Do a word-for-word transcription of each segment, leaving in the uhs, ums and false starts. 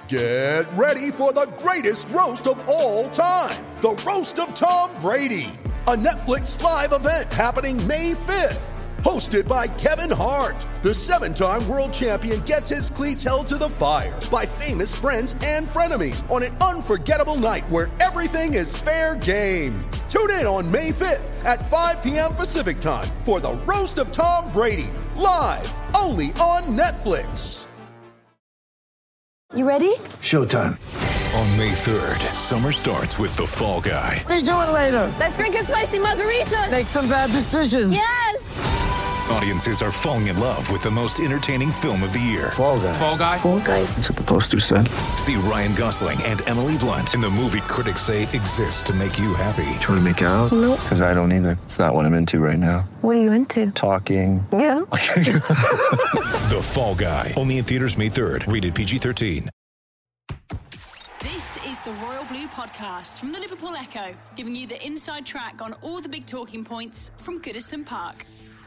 Get ready for the greatest roast of all time, the Roast of Tom Brady, a Netflix live event happening May fifth. Hosted by Kevin Hart, the seven-time world champion gets his cleats held to the fire by famous friends and frenemies on an unforgettable night where everything is fair game. Tune in on May fifth at five p.m. Pacific time for the Roast of Tom Brady, live only on Netflix. You ready? Showtime. On May third, summer starts with The Fall Guy. Let's do it later. Let's drink a spicy margarita. Make some bad decisions. Yes! Audiences are falling in love with the most entertaining film of the year. Fall Guy. Fall Guy. Fall Guy. That's what the poster said. See Ryan Gosling and Emily Blunt in the movie critics say exists to make you happy. Trying to make it out? Nope. Because I don't either. It's not what I'm into right now. What are you into? Talking. Yeah. The Fall Guy. Only in theaters May third. Rated P G thirteen. This is the Royal Blue Podcast from the Liverpool Echo, giving you the inside track on all the big talking points from Goodison Park.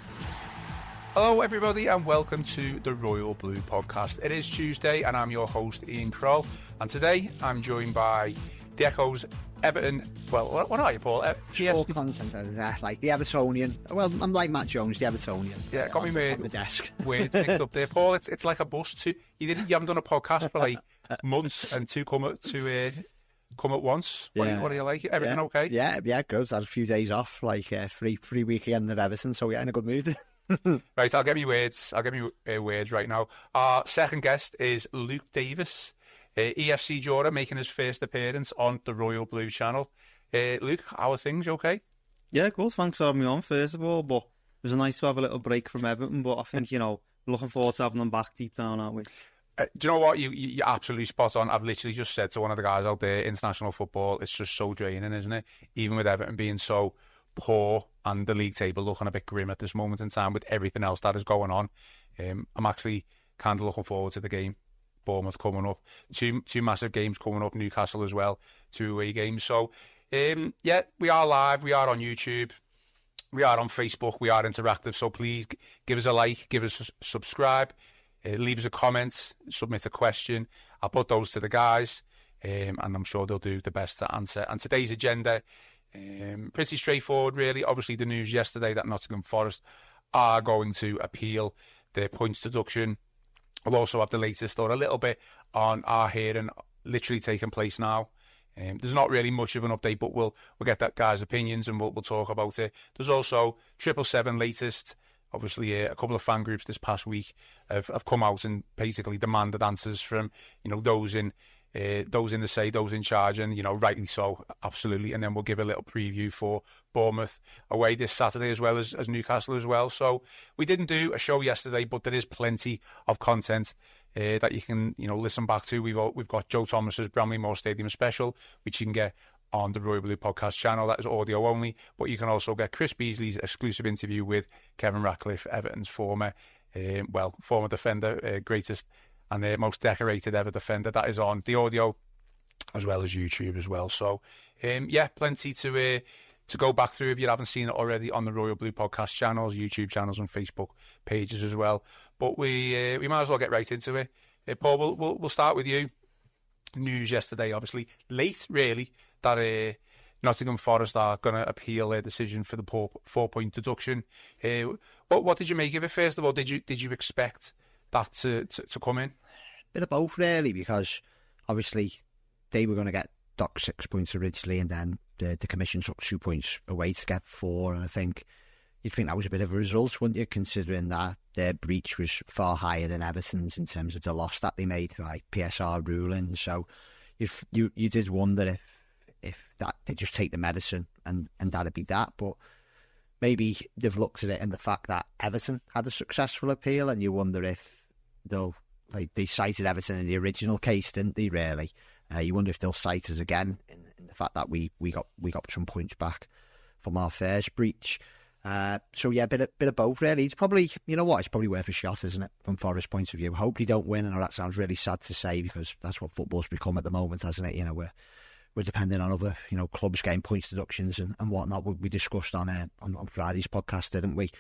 Hello everybody and welcome to the Royal Blue Podcast. It is Tuesday and I'm your host Ian Kroll, and today I'm joined by the Echo's Everton, well what, what are you Paul? Uh, Sport content over there, like the Evertonian. Well, I'm like Matt Jones, the Evertonian. Yeah, got me made on the desk. Weird mixed up there, Paul. It's it's like a bus too. You didn't you haven't done a podcast for like months and two come at to uh, come at once. What, Yeah. do you, what do you like? Everything yeah. okay? Yeah, yeah, good. I had a few days off, like uh, free free weekend at Everton, so yeah, in a good mood. Right, I'll get me words. I'll get me uh, words right now. Our second guest is Luke Davis, uh, E F C Jura, making his first appearance on the Royal Blue channel. Uh, Luke, how are things? You okay? Yeah, good. Thanks for having me on, first of all. But it was nice to have a little break from Everton. But I think, you know, looking forward to having them back deep down, aren't we? Uh, do you know what? You, you, you're absolutely spot on. I've literally just said to one of the guys out there, international football, it's just so draining, isn't it? Even with Everton being so poor and the league table looking a bit grim at this moment in time with everything else that is going on. Um, I'm actually kind of looking forward to the game. Bournemouth coming up. Two two massive games coming up. Newcastle as well. Two away games. So, um, yeah, we are live. We are on YouTube. We are on Facebook. We are interactive. So please give us a like. Give us a subscribe. Uh, leave us a comment. Submit a question. I'll put those to the guys. Um, and I'm sure they'll do the best to answer. And today's agenda, um, pretty straightforward, really. Obviously, the news yesterday that Nottingham Forest are going to appeal their points deduction. We'll also have the latest or a little bit on our hearing literally taking place now. Um, there's not really much of an update, but we'll we'll get that guy's opinions and we'll we'll talk about it. There's also Triple Seven latest. Obviously, uh, a couple of fan groups this past week have, have come out and basically demanded answers from you know those in uh, those in the say, those in charge, and you know rightly so, absolutely. And then we'll give a little preview for Bournemouth away this Saturday as well as, as Newcastle as well. So we didn't do a show yesterday, but there is plenty of content uh, that you can you know listen back to. We've we've got Joe Thomas's Bramley Moore Stadium special, which you can get on the Royal Blue Podcast channel. That is audio only, but you can also get Chris Beasley's exclusive interview with Kevin Ratcliffe, Everton's former, uh, well, former defender, uh, greatest and the uh, most decorated ever defender. That is on the audio as well as YouTube as well. So, um, yeah, plenty to uh, to go back through if you haven't seen it already on the Royal Blue Podcast channels, YouTube channels, and Facebook pages as well. But we uh, we might as well get right into it. Uh, Paul, we'll, we'll we'll start with you. News yesterday, obviously late, really, that uh, Nottingham Forest are going to appeal their decision for the four point deduction. Uh, what what did you make of it? First of all, did you did you expect that to, to, to come in? Bit of both, really, because obviously they were going to get docked six points originally, and then the, the commission took two points away to get four. And I think you'd think that was a bit of a result, wouldn't you, considering that their breach was far higher than Everton's in terms of the loss that they made by P S R ruling. So if you you did wonder if if that they just take the medicine and, and that'd be that. But maybe they've looked at it and the fact that Everton had a successful appeal, and you wonder if they'll, like they cited Everton in the original case, didn't they, really? Uh, you wonder if they'll cite us again in, in the fact that we, we got we got some points back from our first breach. Uh, so yeah, bit of, bit of both, really. It's probably, you know what, it's probably worth a shot, isn't it, from Forest's point of view. Hope they don't win. I know that sounds really sad to say because that's what football's become at the moment, hasn't it? You know, we're we're depending on other, you know, clubs getting points deductions and, and whatnot. We, we discussed on, uh, on on Friday's podcast, didn't we?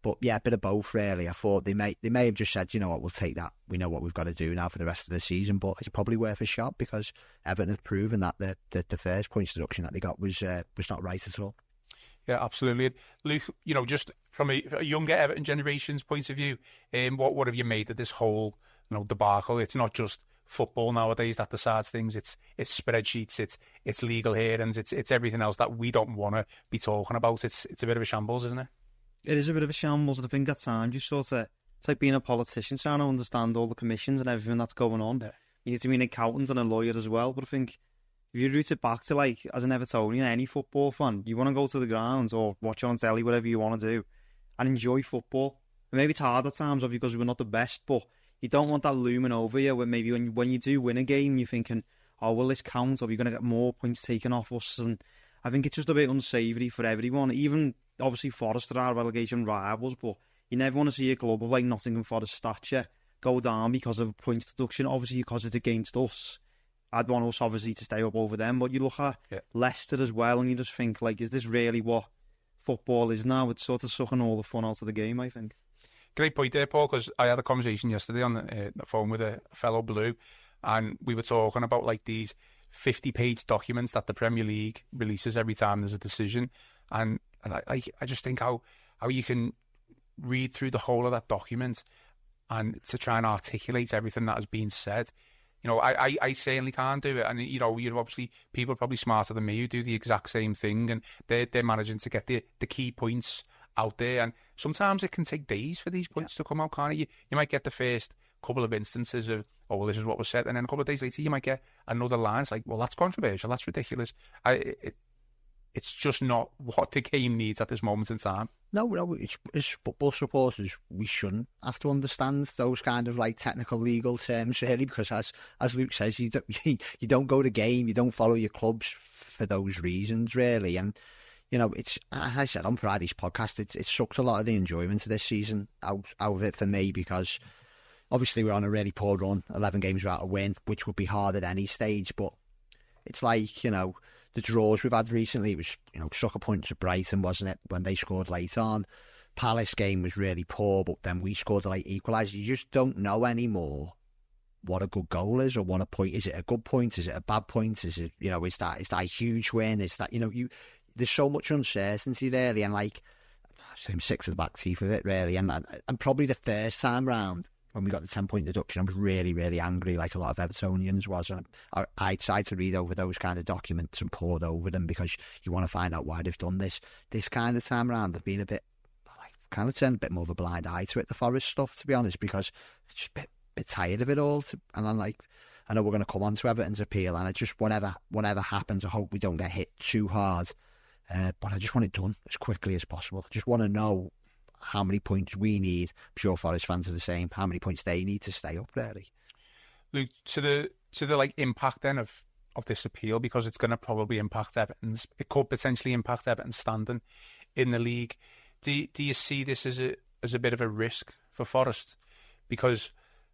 But yeah, a bit of both really. I thought they may they may have just said, you know what, we'll take that. We know what we've got to do now for the rest of the season. But it's probably worth a shot because Everton have proven that the the, the first points deduction that they got was uh, was not right at all. Yeah, absolutely. Luke, you know, just from a, a younger Everton generation's point of view, um, what what have you made of this whole, you know, debacle? It's not just football nowadays that decides things. It's it's spreadsheets, it's it's legal hearings, it's it's everything else that we don't want to be talking about. It's it's a bit of a shambles, isn't it? It is a bit of a shambles, and I think at times you sort of, it's like being a politician, trying to understand all the commissions and everything that's going on. Yeah. You need to be an accountant and a lawyer as well, but I think if you root it back to, like, as an Evertonian, any football fan, you want to go to the grounds or watch on telly, whatever you want to do, and enjoy football. And maybe it's hard at times, obviously, because we're not the best, but you don't want that looming over you when maybe when, when you do win a game, you're thinking, oh, will this count? Or are we going to get more points taken off us? And I think it's just a bit unsavoury for everyone. Even, obviously, Forest are our relegation rivals, but you never want to see a club of, like, Nottingham Forest stature go down because of points deduction, obviously because it's against us. I'd want us, obviously, to stay up over them, but you look at yeah. Leicester as well, and you just think, like, is this really what football is now? It's sort of sucking all the fun out of the game, I think. Great point there, Paul, because I had a conversation yesterday on the, uh, the phone with a fellow Blue, and we were talking about, like, these fifty-page documents that the Premier League releases every time there's a decision, and I, I, I just think how, how you can read through the whole of that document and to try and articulate everything that has been said. You know, I, I, I certainly can't do it. And, you know, you're obviously, people are probably smarter than me who do the exact same thing, and they're, they're managing to get the, the key points out there. And sometimes it can take days for these points yeah. to come out, can't it? You, you might get the first couple of instances of, oh, well, this is what was said. And then a couple of days later, you might get another line. It's like, well, that's controversial. That's ridiculous. I, it, it's just not what the game needs at this moment in time. No, no, it's, as football supporters, we shouldn't have to understand those kind of, like, technical legal terms, really, because as as Luke says, you don't, you, you don't go to game, you don't follow your clubs for those reasons, really. And, you know, it's, as I said on Friday's podcast, it's, it's sucked a lot of the enjoyment of this season out, out of it for me, because obviously we're on a really poor run, eleven games without a win, which would be hard at any stage, but it's like, you know, the draws we've had recently, it was, you know, sucker points at Brighton, wasn't it, when they scored late on. Palace game was really poor, but then we scored a late equaliser. You just don't know anymore what a good goal is or what a point. Is it a good point? Is it a bad point? Is it, you know, is that is that a huge win? Is that, you know, you there's so much uncertainty really, and like, I'm sick to the back teeth of it really. And and probably the first time round, when we got the ten-point deduction, I was really, really angry, like a lot of Evertonians was. And I, I tried to read over those kind of documents and pored over them because you want to find out why they've done this. This kind of time around, they've been a bit, like, kind of turned a bit more of a blind eye to it, the Forest stuff, to be honest, because I'm just a bit, bit tired of it all. To, and I'm like, I know we're going to come on to Everton's appeal, and I just, whatever, whatever happens, I hope we don't get hit too hard. Uh, but I just want it done as quickly as possible. I just want to know how many points we need. I'm sure Forest fans are the same. How many points they need to stay up, really. Luke, to the to the like impact then of, of this appeal, because it's going to probably impact Everton's. It could potentially impact Everton's standing in the league. Do do you see this as a as a bit of a risk for Forest? Because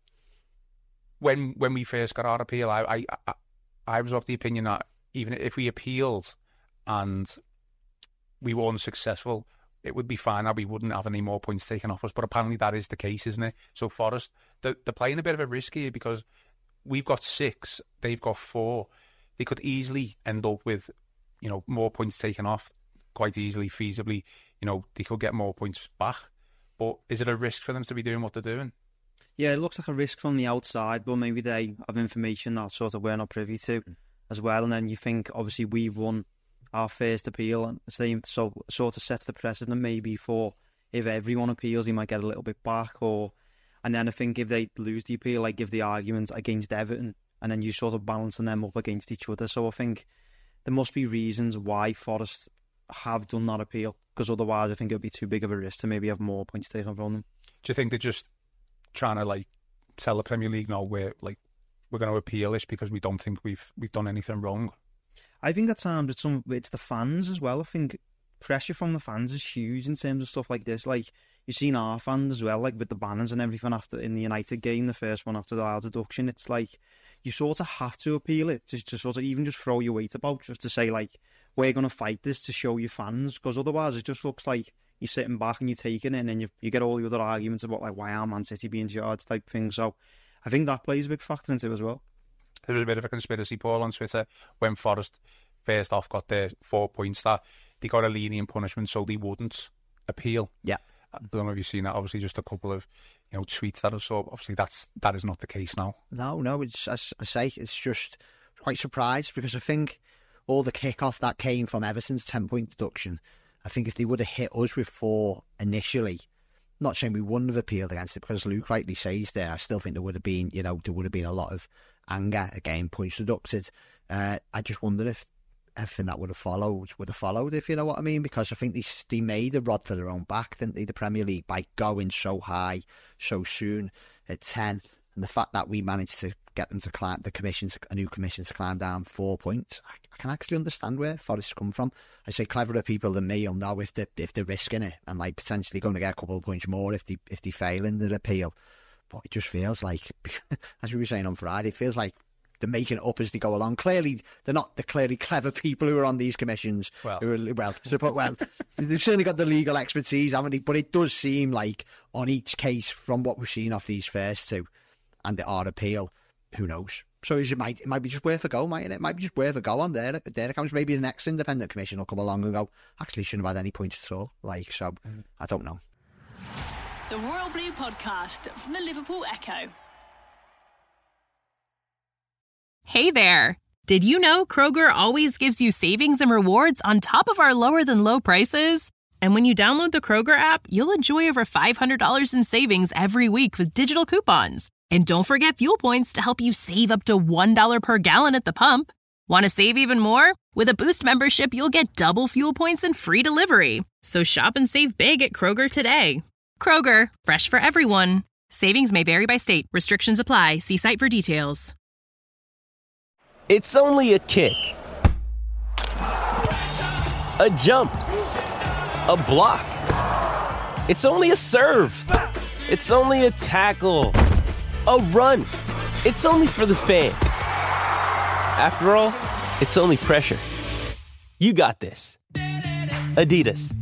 when when we first got our appeal, I I I, I was of the opinion that even if we appealed and we were unsuccessful, it would be fine, now we wouldn't have any more points taken off us. But apparently that is the case, isn't it? So Forest, they're, they're playing a bit of a risk here because we've got six, they've got four. They could easily end up with, you know, more points taken off, quite easily, feasibly. You know, they could get more points back. But is it a risk for them to be doing what they're doing? Yeah, it looks like a risk from the outside, but maybe they have information that sort of we're not privy to mm. as well. And then you think, obviously, we've won our first appeal, and same so sort of sets the precedent maybe for if everyone appeals, he might get a little bit back. Or and then I think if they lose the appeal, like give the argument against Everton, and then you sort of balancing them up against each other. So I think there must be reasons why Forest have done that appeal, because otherwise I think it would be too big of a risk to maybe have more points taken from them. Do you think they're just trying to like tell the Premier League, no, we're like we're going to appeal this because we don't think we've we've done anything wrong? I think at times it's some it's the fans as well. I think pressure from the fans is huge in terms of stuff like this. Like you've seen our fans as well, like with the banners and everything after in the United game, the first one after the wild deduction. It's like you sort of have to appeal it to, to sort of even just throw your weight about, just to say like we're going to fight this to show you fans, because otherwise it just looks like you're sitting back and you're taking it, and then you you get all the other arguments about like why are Man City being charged type thing. So I think that plays a big factor into it as well. There was a bit of a conspiracy, Paul, on Twitter when Forest first off got their four points that they got a lenient punishment so they wouldn't appeal. Yeah. I don't know if you've seen that. Obviously, just a couple of you know tweets that I saw. Obviously, that's that is not the case now. No, no. It's as I say, it's just quite surprised because I think all the kick-off that came from Everton's ten-point deduction. I think if they would have hit us with four initially, not saying we wouldn't have appealed against it because Luke rightly says there, I still think there would have been, you know, there would have been a lot of anger again, points deducted. Uh, I just wonder if everything that would have followed would have followed, if you know what I mean, because I think they, they made a rod for their own back, didn't they, the Premier League, by going so high so soon at ten, and the fact that we managed to get them to climb, the commission, to, a new commission to climb down four points, I, I can actually understand where Forest come from. I say cleverer people than me will know if they if they're risking it and like potentially going to get a couple of points more if they if they fail in their appeal. But it just feels like, as we were saying on Friday, it feels like they're making it up as they go along. Clearly, they're not the clearly clever people who are on these commissions. Well, who are, well, but, well, they've certainly got the legal expertise, haven't they? But it does seem like on each case, from what we've seen off these first two, and the our appeal, who knows? So it might it might be just worth a go, mightn't it? It might be just worth a go on their their accounts. Maybe the next independent commission will come along and go, actually, shouldn't have had any points at all. Like, so mm. I don't know. The Royal Blue Podcast from the Liverpool Echo. Hey there! Did you know Kroger always gives you savings and rewards on top of our lower-than-low prices? And when you download the Kroger app, you'll enjoy over five hundred dollars in savings every week with digital coupons. And don't forget fuel points to help you save up to one dollar per gallon at the pump. Want to save even more? With a Boost membership, you'll get double fuel points and free delivery. So shop and save big at Kroger today. Kroger, fresh for everyone. Savings may vary by state. Restrictions apply. See site for details. It's only a kick, a jump, a block. It's only a serve. It's only a tackle, a run. It's only for the fans. After all, it's only pressure. You got this. Adidas.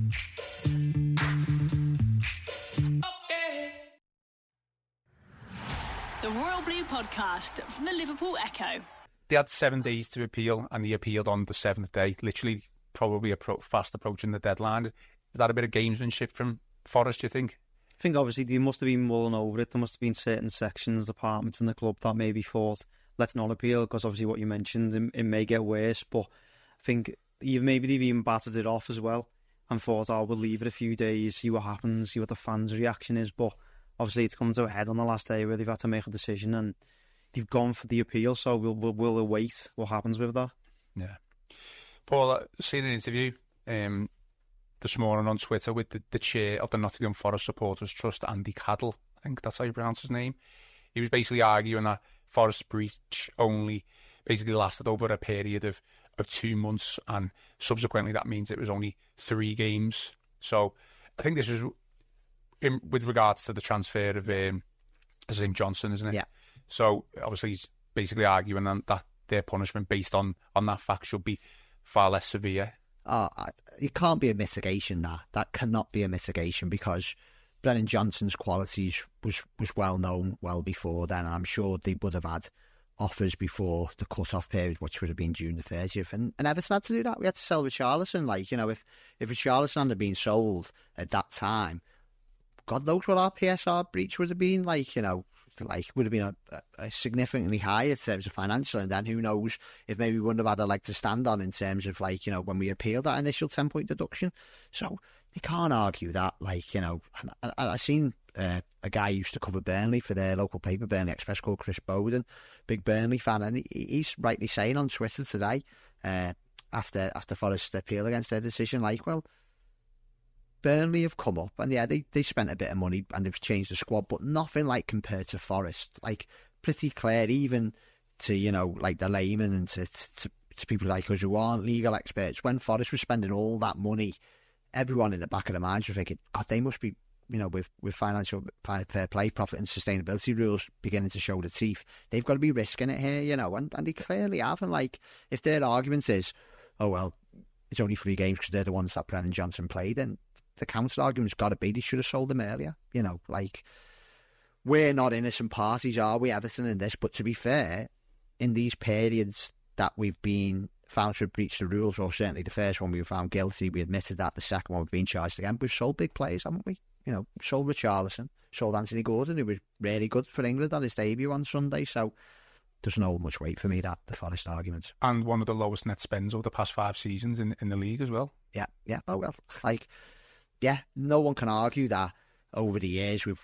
The Royal Blue Podcast from the Liverpool Echo. They had seven days to appeal, and they appealed on the seventh day, literally probably appro- fast approaching the deadline. Is that a bit of gamesmanship from Forest, do you think? I think obviously they must have been mulling over it. There must have been certain sections, departments in the club that maybe thought, let's not appeal, because obviously what you mentioned, it, it may get worse. But I think even, maybe they've even battered it off as well and thought, oh, we'll leave it a few days, see what happens, see what the fans' reaction is. But obviously it's come to a head on the last day where they've had to make a decision, and they've gone for the appeal, so we'll, we'll, we'll await what happens with that. Yeah. Paul, I've seen an interview um, this morning on Twitter with the, the chair of the Nottingham Forest Supporters Trust, Andy Caddell. I think that's how you pronounce his name. He was basically arguing that Forest breach only basically lasted over a period of, of two months, and subsequently that means it was only three games. So I think this is in, with regards to the transfer of um, his name Johnson, isn't it? Yeah. So obviously he's basically arguing that their punishment based on, on that fact should be far less severe. Oh, it can't be a mitigation, that. That cannot be a mitigation, because Brennan Johnson's qualities was, was well known well before then. I'm sure they would have had offers before the cut-off period, which would have been June the thirtieth. And, and Everton had to do that. We had to sell Richarlison. Like, you know, if, if Richarlison had been sold at that time, God knows what our P S R breach would have been. Like, you know, like would have been a, a significantly higher in terms of financial, and then who knows if maybe we wouldn't have had a leg to stand on in terms of, like, you know, when we appealed that initial ten point deduction. So they can't argue that. Like, you know, I, I, I seen uh, a guy who used to cover Burnley for their local paper, Burnley Express, called Chris Bowden, big Burnley fan, and he, he's rightly saying on Twitter today, uh, after after Forest's appeal against their decision, like, well, Burnley have come up, and yeah, they, they spent a bit of money and they've changed the squad, but nothing like compared to Forest. Like, pretty clear, even to, you know, like the layman and to, to, to people like us who aren't legal experts, when Forest was spending all that money, everyone in the back of their minds was thinking, God, they must be, you know, with, with financial fair play, profit and sustainability rules beginning to show the teeth, they've got to be risking it here, you know, and, and they clearly have. And, like, if their argument is, oh, well, it's only three games because they're the ones that Brennan Johnson played in, the counter argument's got to be they should have sold him earlier. You know, like, we're not innocent parties, are we, Everton, in this? But to be fair, in these periods that we've been found to have breached the rules, or certainly the first one we were found guilty, we admitted that. The second one we've been charged again. We've sold big players, haven't we? You know, sold Richarlison, sold Anthony Gordon, who was really good for England on his debut on Sunday. So doesn't hold much weight for me, that, the Forest argument. And one of the lowest net spends over the past five seasons in, in the league as well. Yeah, yeah. Oh, well, like, yeah, no one can argue that over the years we've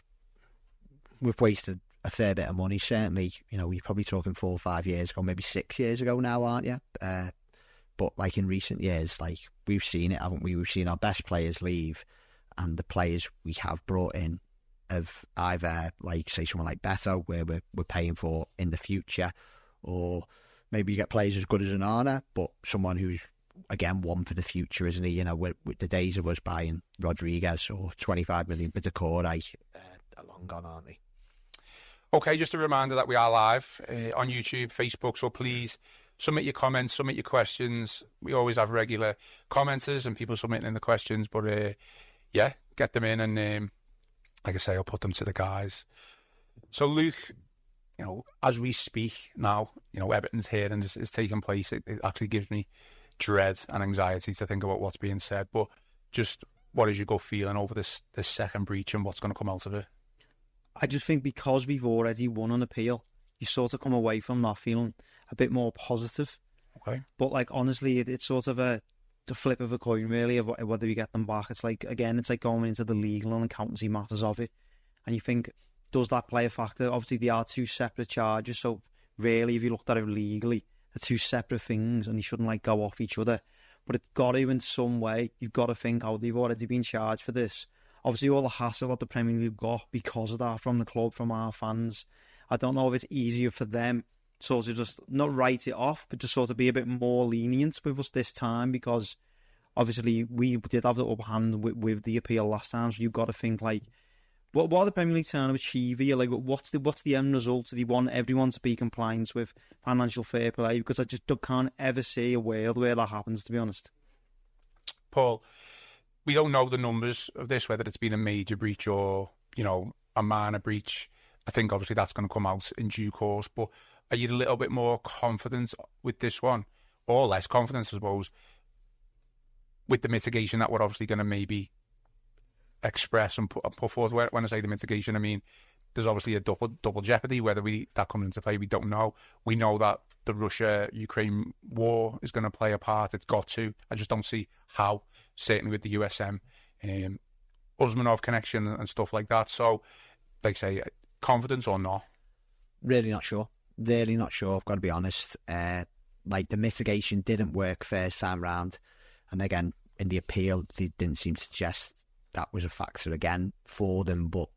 we've wasted a fair bit of money. Certainly, you know, you're probably talking four or five years ago, maybe six years ago now, aren't you? Uh, but, like, in recent years, like, we've seen it, haven't we? We've seen our best players leave, and the players we have brought in of either, like, say, someone like Beto, where we're, we're paying for in the future, or maybe you get players as good as Onana, but someone who's, again, one for the future, isn't he? You know, with, with the days of us buying Rodriguez or twenty-five million for Decore, uh, are long gone, aren't they? Okay, just a reminder that we are live uh, on YouTube, Facebook, so please submit your comments, submit your questions. We always have regular commenters and people submitting in the questions, but uh, yeah, get them in, and um, like I say, I'll put them to the guys. So, Luke, you know, as we speak now, you know, Everton's here and it's, it's taking place. It, it actually gives me dread and anxiety to think about what's being said. But just what is your gut feeling over this this second breach and what's going to come out of it? I just think because we've already won an appeal, you sort of come away from that feeling a bit more positive. Okay. But, like, honestly, it, it's sort of a the flip of a coin, really, of whether we get them back. It's like, again, it's like going into the legal and accountancy matters of it. And you think, does that play a factor? Obviously, they are two separate charges, so really, if you looked at it legally, they're two separate things, and they shouldn't, like, go off each other. But it's got to, in some way, you've got to think, oh, they've already been charged for this. Obviously, all the hassle that the Premier League got because of that from the club, from our fans. I don't know if it's easier for them sort of just not write it off, but just sort of be a bit more lenient with us this time, because obviously we did have the upper hand with, with the appeal last time. So you've got to think, like, what what are the Premier League trying to achieve here? Like, what's the what's the end result? Do they want everyone to be compliant with financial fair play? Because I just can't ever see a world where that happens, to be honest. Paul, we don't know the numbers of this, whether it's been a major breach or, you know, a minor breach. I think obviously that's going to come out in due course, but are you a little bit more confident with this one, or less confident, I suppose, with the mitigation that we're obviously going to maybe express and put, put forth? When I say the mitigation, I mean there's obviously a double double jeopardy. Whether we that comes into play, we don't know. We know that the Russia-Ukraine war is going to play a part. It's got to. I just don't see how. Certainly with the U S M, um, Usmanov connection and stuff like that. So, like say, confidence or not? Really not sure. Really not sure, I've got to be honest. Uh, like, the mitigation didn't work first time round. And again, in the appeal, they didn't seem to suggest that was a factor again for them. But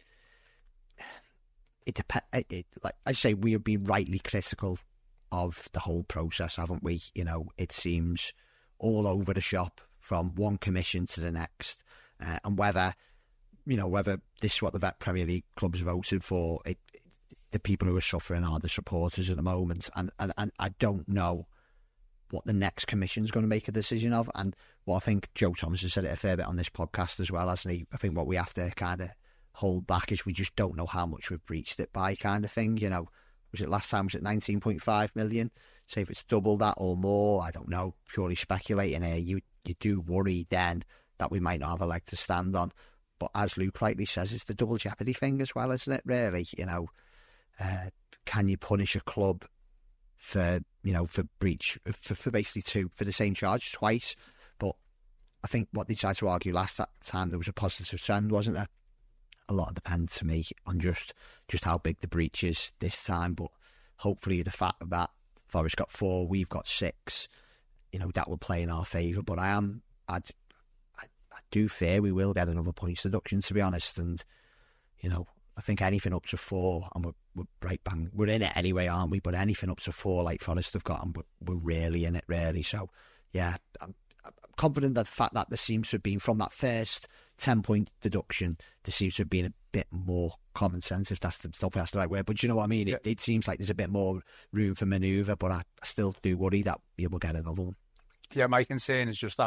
it depends. It, like I say, we have been rightly critical of the whole process, haven't we? You know, it seems all over the shop from one commission to the next, uh, and whether, you know, whether this is what the Premier League clubs voted for, it, it, the people who are suffering are the supporters at the moment, and, and, and I don't know what the next commission is going to make a decision of. And what I think Joe Thomas has said it a fair bit on this podcast as well, hasn't he? I think what we have to kind of hold back is we just don't know how much we've breached it by, kind of thing. You know, was it last time, was it nineteen point five million? Say if it's double that or more, I don't know, purely speculating here. You you do worry then that we might not have a leg to stand on. But as Luke rightly says, it's the double jeopardy thing as well, isn't it, really? You know, uh, can you punish a club for, you know, for breach, for, for basically two, for the same charge twice? But I think what they tried to argue last time, there was a positive trend, wasn't there? A lot depends to me on just, just how big the breach is this time. But hopefully the fact that Forest got four, we've got six, you know, that will play in our favour. But I am, I'd, I, I do fear we will get another points deduction, to be honest. And, you know, I think anything up to four, and we're, we're right bang, we're in it anyway, aren't we? But anything up to four, like Forest have got, and we're, we're really in it, really. So, yeah, I'm, I'm confident that the fact that there seems to have been, from that first ten-point deduction, there seems to have been a bit more common sense, if that's the, if that's the right word. But you know what I mean? It, yeah. it seems like there's a bit more room for manoeuvre, but I, I still do worry that we will get another one. Yeah, my concern is just that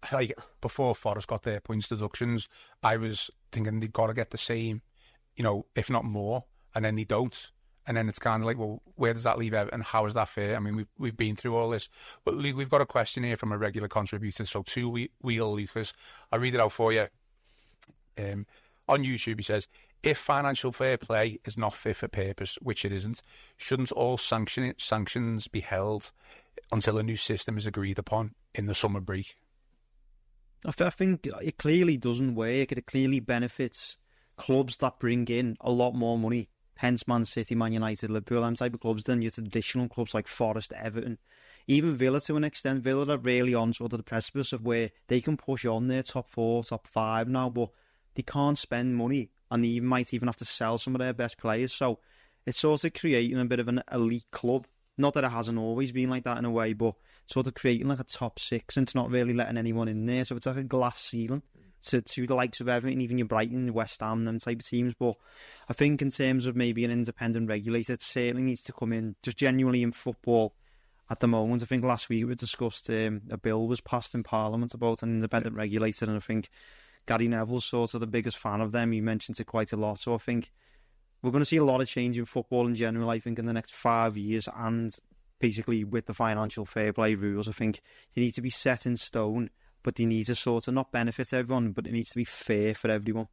like before Forest got their points deductions, I was thinking they've got to get the same, you know, if not more, and then they don't. And then it's kind of like, well, where does that leave Everton? How is that fair? I mean, we've, we've been through all this. But Luke, we've got a question here from a regular contributor. So two wheel Lucas. I'll read it out for you. Um, on YouTube, he says, if financial fair play is not fit for purpose, which it isn't, shouldn't all sanction, sanctions be held until a new system is agreed upon in the summer break? I, th- I think it clearly doesn't work. It clearly benefits clubs that bring in a lot more money. Hence Man City, Man United, Liverpool, them type of clubs than your traditional clubs like Forest, Everton. Even Villa to an extent. Villa are really on sort of the precipice of where they can push on their top four, top five now, but they can't spend money, and they might even have to sell some of their best players. So it's sort of creating a bit of an elite club. Not that it hasn't always been like that in a way, but sort of creating like a top six, and it's not really letting anyone in there. So it's like a glass ceiling to, to the likes of Everton, even your Brighton, West Ham, them type of teams. But I think in terms of maybe an independent regulator, it certainly needs to come in just genuinely in football at the moment. I think last week we discussed um, a bill was passed in Parliament about an independent regulator, and I think Gary Neville's sort of the biggest fan of them. He mentions it quite a lot. So I think we're going to see a lot of change in football in general, I think, in the next five years. And basically with the financial fair play rules, I think they need to be set in stone, but they need to sort of not benefit everyone, but it needs to be fair for everyone.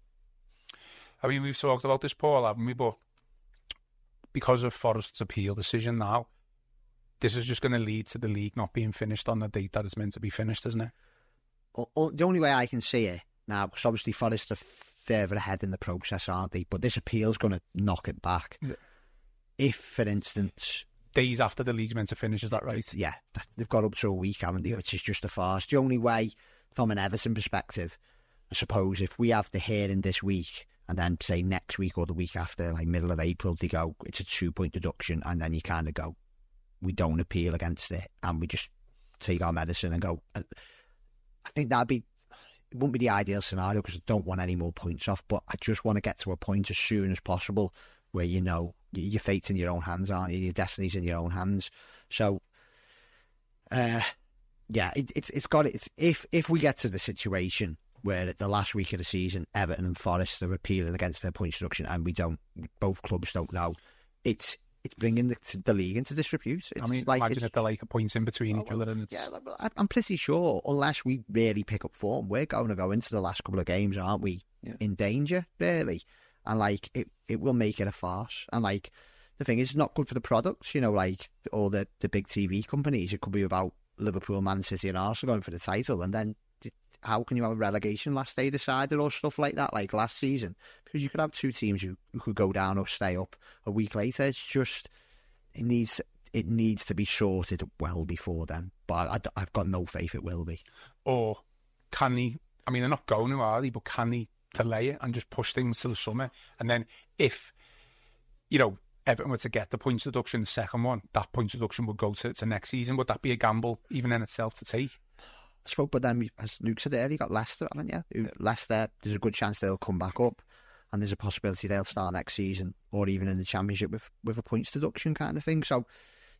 I mean, we've talked about this, Paul, haven't we? But because of Forest's appeal decision now, this is just going to lead to the league not being finished on the date that it's meant to be finished, isn't it? The only way I can see it now, because obviously Forest are further ahead in the process, aren't they? But this appeal's going to knock it back. Yeah. If, for instance... Days after the league's meant to finish, is that right? Yeah, they've got up to a week, haven't they? Yeah. Which is just a farce. The only way, from an Everton perspective, I suppose, if we have the hearing this week, and then say next week or the week after, like middle of April, they go, it's a two-point deduction, and then you kind of go, we don't appeal against it, and we just take our medicine and go. I think that'd be, it wouldn't be the ideal scenario because I don't want any more points off, but I just want to get to a point as soon as possible where you know your fate's in your own hands, aren't you? Your destiny's in your own hands. So, uh, yeah, it, it's it's got it. It's, if if we get to the situation where at the last week of the season, Everton and Forest are appealing against their point deduction, and we don't, both clubs don't know, it's it's bringing the, the league into disrepute. It's I mean, like, imagine if they're like a point in between oh, each other, and it's yeah, I'm pretty sure unless we really pick up form, we're going to go into the last couple of games, aren't we? Yeah. In danger, really. And like it, it will make it a farce. And like the thing is, it's not good for the products, you know, like all the, the big T V companies. It could be about Liverpool, Man City, and Arsenal going for the title, and then how can you have a relegation last day decided or stuff like that, like last season? Because you could have two teams who, who could go down or stay up a week later. It's just it needs it needs to be sorted well before then. But I, I've got no faith it will be. Or can they? I mean, they're not going to, are they? But can they delay it and just push things till the summer? And then if, you know, Everton were to get the points deduction, the second one, that points deduction would go to, to next season. Would that be a gamble even in itself to take? I suppose, but then, as Luke said earlier, you got Leicester, haven't you? Yeah. Leicester, there's a good chance they'll come back up, and there's a possibility they'll start next season, or even in the Championship with, with a points deduction kind of thing. So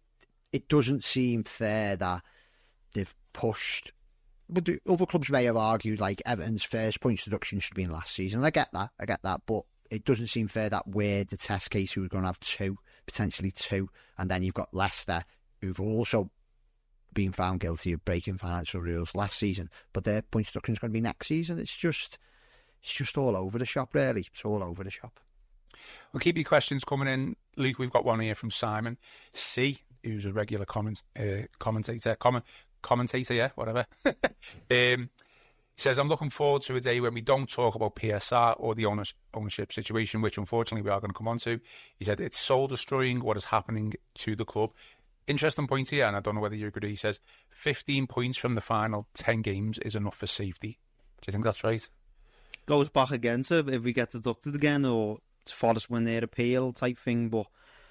it doesn't seem fair that they've pushed. But the other clubs may have argued, like, Everton's first points deduction should be in last season. I get that, I get that, but it doesn't seem fair that we're the test case who are going to have two, potentially two, and then you've got Leicester, who've also been found guilty of breaking financial rules last season, but their point deduction is going to be next season. It's just, it's just all over the shop, really. It's all over the shop. We'll keep your questions coming in, Luke. We've got one here from Simon C, who's a regular comment uh, commentator, comment commentator, yeah, whatever. um, he says, "I'm looking forward to a day when we don't talk about P S R or the owners, ownership situation, which unfortunately we are going to come on to." He said, "It's soul destroying what is happening to the club." Interesting point here, and I don't know whether you agree. He says, fifteen points from the final ten games is enough for safety. Do you think that's right? Goes back again to if we get deducted again, or Forest win their appeal type thing. But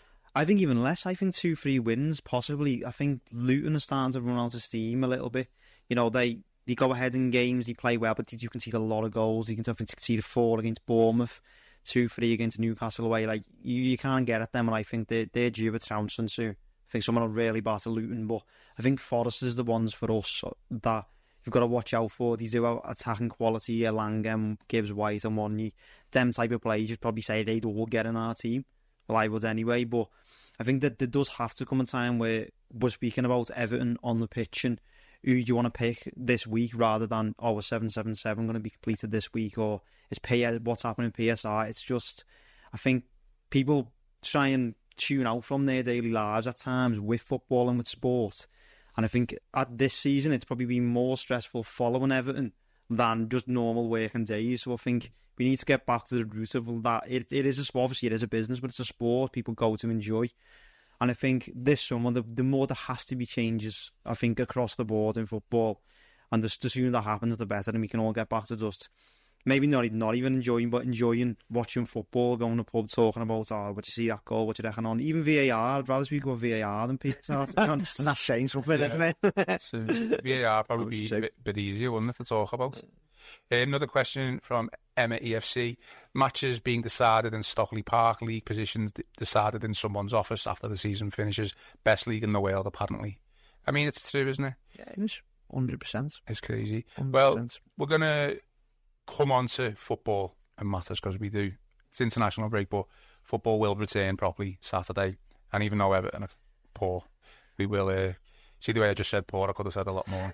I think even less. I think two, three wins, possibly. I think Luton are starting to run out of steam a little bit. You know, they, they go ahead in games, they play well, but you can see a lot of goals. You can definitely see the four against Bournemouth, two, three against Newcastle away. Like, you, you can't get at them, and I think they're, they're due a trouncing soon. I think someone will really batter Luton, but I think Forest is the ones for us that you've got to watch out for. These do have attacking quality, Elanga, Gibbs White and Wanye. Them type of players, you'd probably say they'd all get in our team. Well, I would anyway, but I think that there does have to come a time where we're speaking about Everton on the pitch and who do you want to pick this week rather than, oh, we're seven seven seven going to be completed this week, or is P S, what's happening in P S R? It's just, I think people try and tune out from their daily lives at times with football and with sport. And I think at this season, it's probably been more stressful following Everton than just normal working days. So I think we need to get back to the root of that. It, it is a sport, obviously it is a business, but it's a sport people go to enjoy. And I think this summer, the, the more there has to be changes, I think, across the board in football. And the, the sooner that happens, the better. And we can all get back to just, maybe not, not even enjoying, but enjoying watching football, going to the pub, talking about, oh, what you see that goal, what you reckon on. Even V A R, I'd rather speak about V A R than P S R. And that's saying something, Yeah. isn't it? So V A R probably be a bit, bit easier, wouldn't it, to talk about? Uh, another question from Emma E F C. Matches being decided in Stockley Park, league positions d- decided in someone's office after the season finishes. Best league in the world, apparently. I mean, it's true, isn't it? Yeah, it is. one hundred percent. It's crazy. one hundred percent. Well, we're going to come on to football and matters because we do. It's international break, but football will return properly Saturday. And even though Everton are poor, we will... Uh, see the way I just said poor, I could have said a lot more.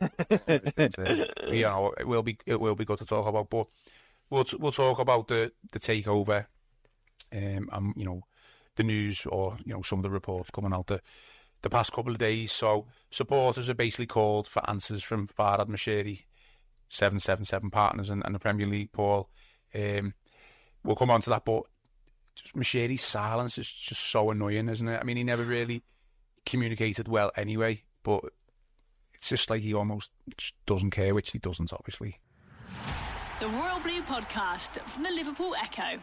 You know, it will be it will be good to talk about, but we'll we'll talk about the the takeover, um, and you know, the news or you know some of the reports coming out the the past couple of days. So supporters are basically called for answers from Farhad Moshiri, seven seven seven partners, and, and the Premier League. Paul, um, we'll come on to that, but just Moshiri's silence is just so annoying, isn't it? I mean, he never really communicated well anyway. But it's just like he almost just doesn't care, which he doesn't, obviously. The Royal Blue Podcast from the Liverpool Echo.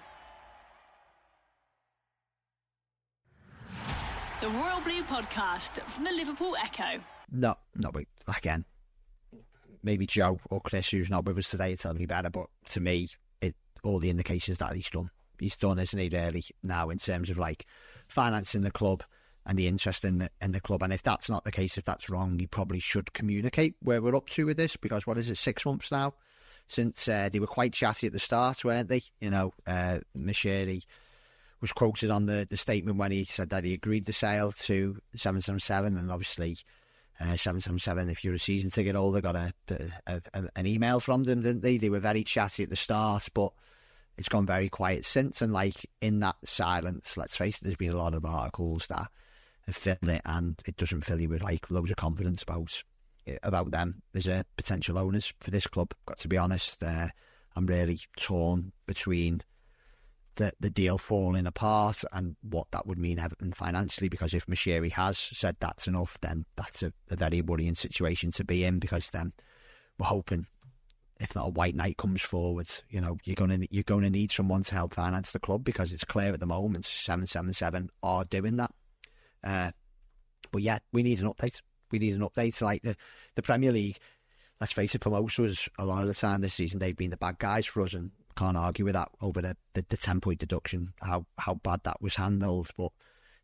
The Royal Blue Podcast from the Liverpool Echo. No, no, but again, maybe Joe or Chris, who's not with us today, tell me better, but to me, it all the indications that he's done. He's done, isn't he, really, now in terms of, like, financing the club and the interest in the, in the club. And if that's not the case, if that's wrong, he probably should communicate where we're up to with this, because what is it, six months now since uh, they were quite chatty at the start, weren't they? You know, uh, Moshiri was quoted on the, the statement when he said that he agreed the sale to seven seven seven, and obviously uh, seven seven seven, if you're a season ticket holder, got a, a, a an email from them, didn't they? They were very chatty at the start, but it's gone very quiet since. And like in that silence, let's face it, there's been a lot of articles that have filled it, and it doesn't fill you with like loads of confidence about about them. There's a potential owners for this club. Got to be honest, uh, I'm really torn between the the deal falling apart and what that would mean Everton financially, because if Moshiri has said that's enough, then that's a, a very worrying situation to be in, because then we're hoping, if not a white knight comes forward, you know, you're gonna you're gonna need someone to help finance the club, because it's clear at the moment seven seven seven are doing that. Uh, but yeah, we need an update. We need an update. Like the, the Premier League, let's face it, for most of us, a lot of the time this season, they've been the bad guys for us, and can't argue with that over the, the, the ten-point deduction, how, how bad that was handled. But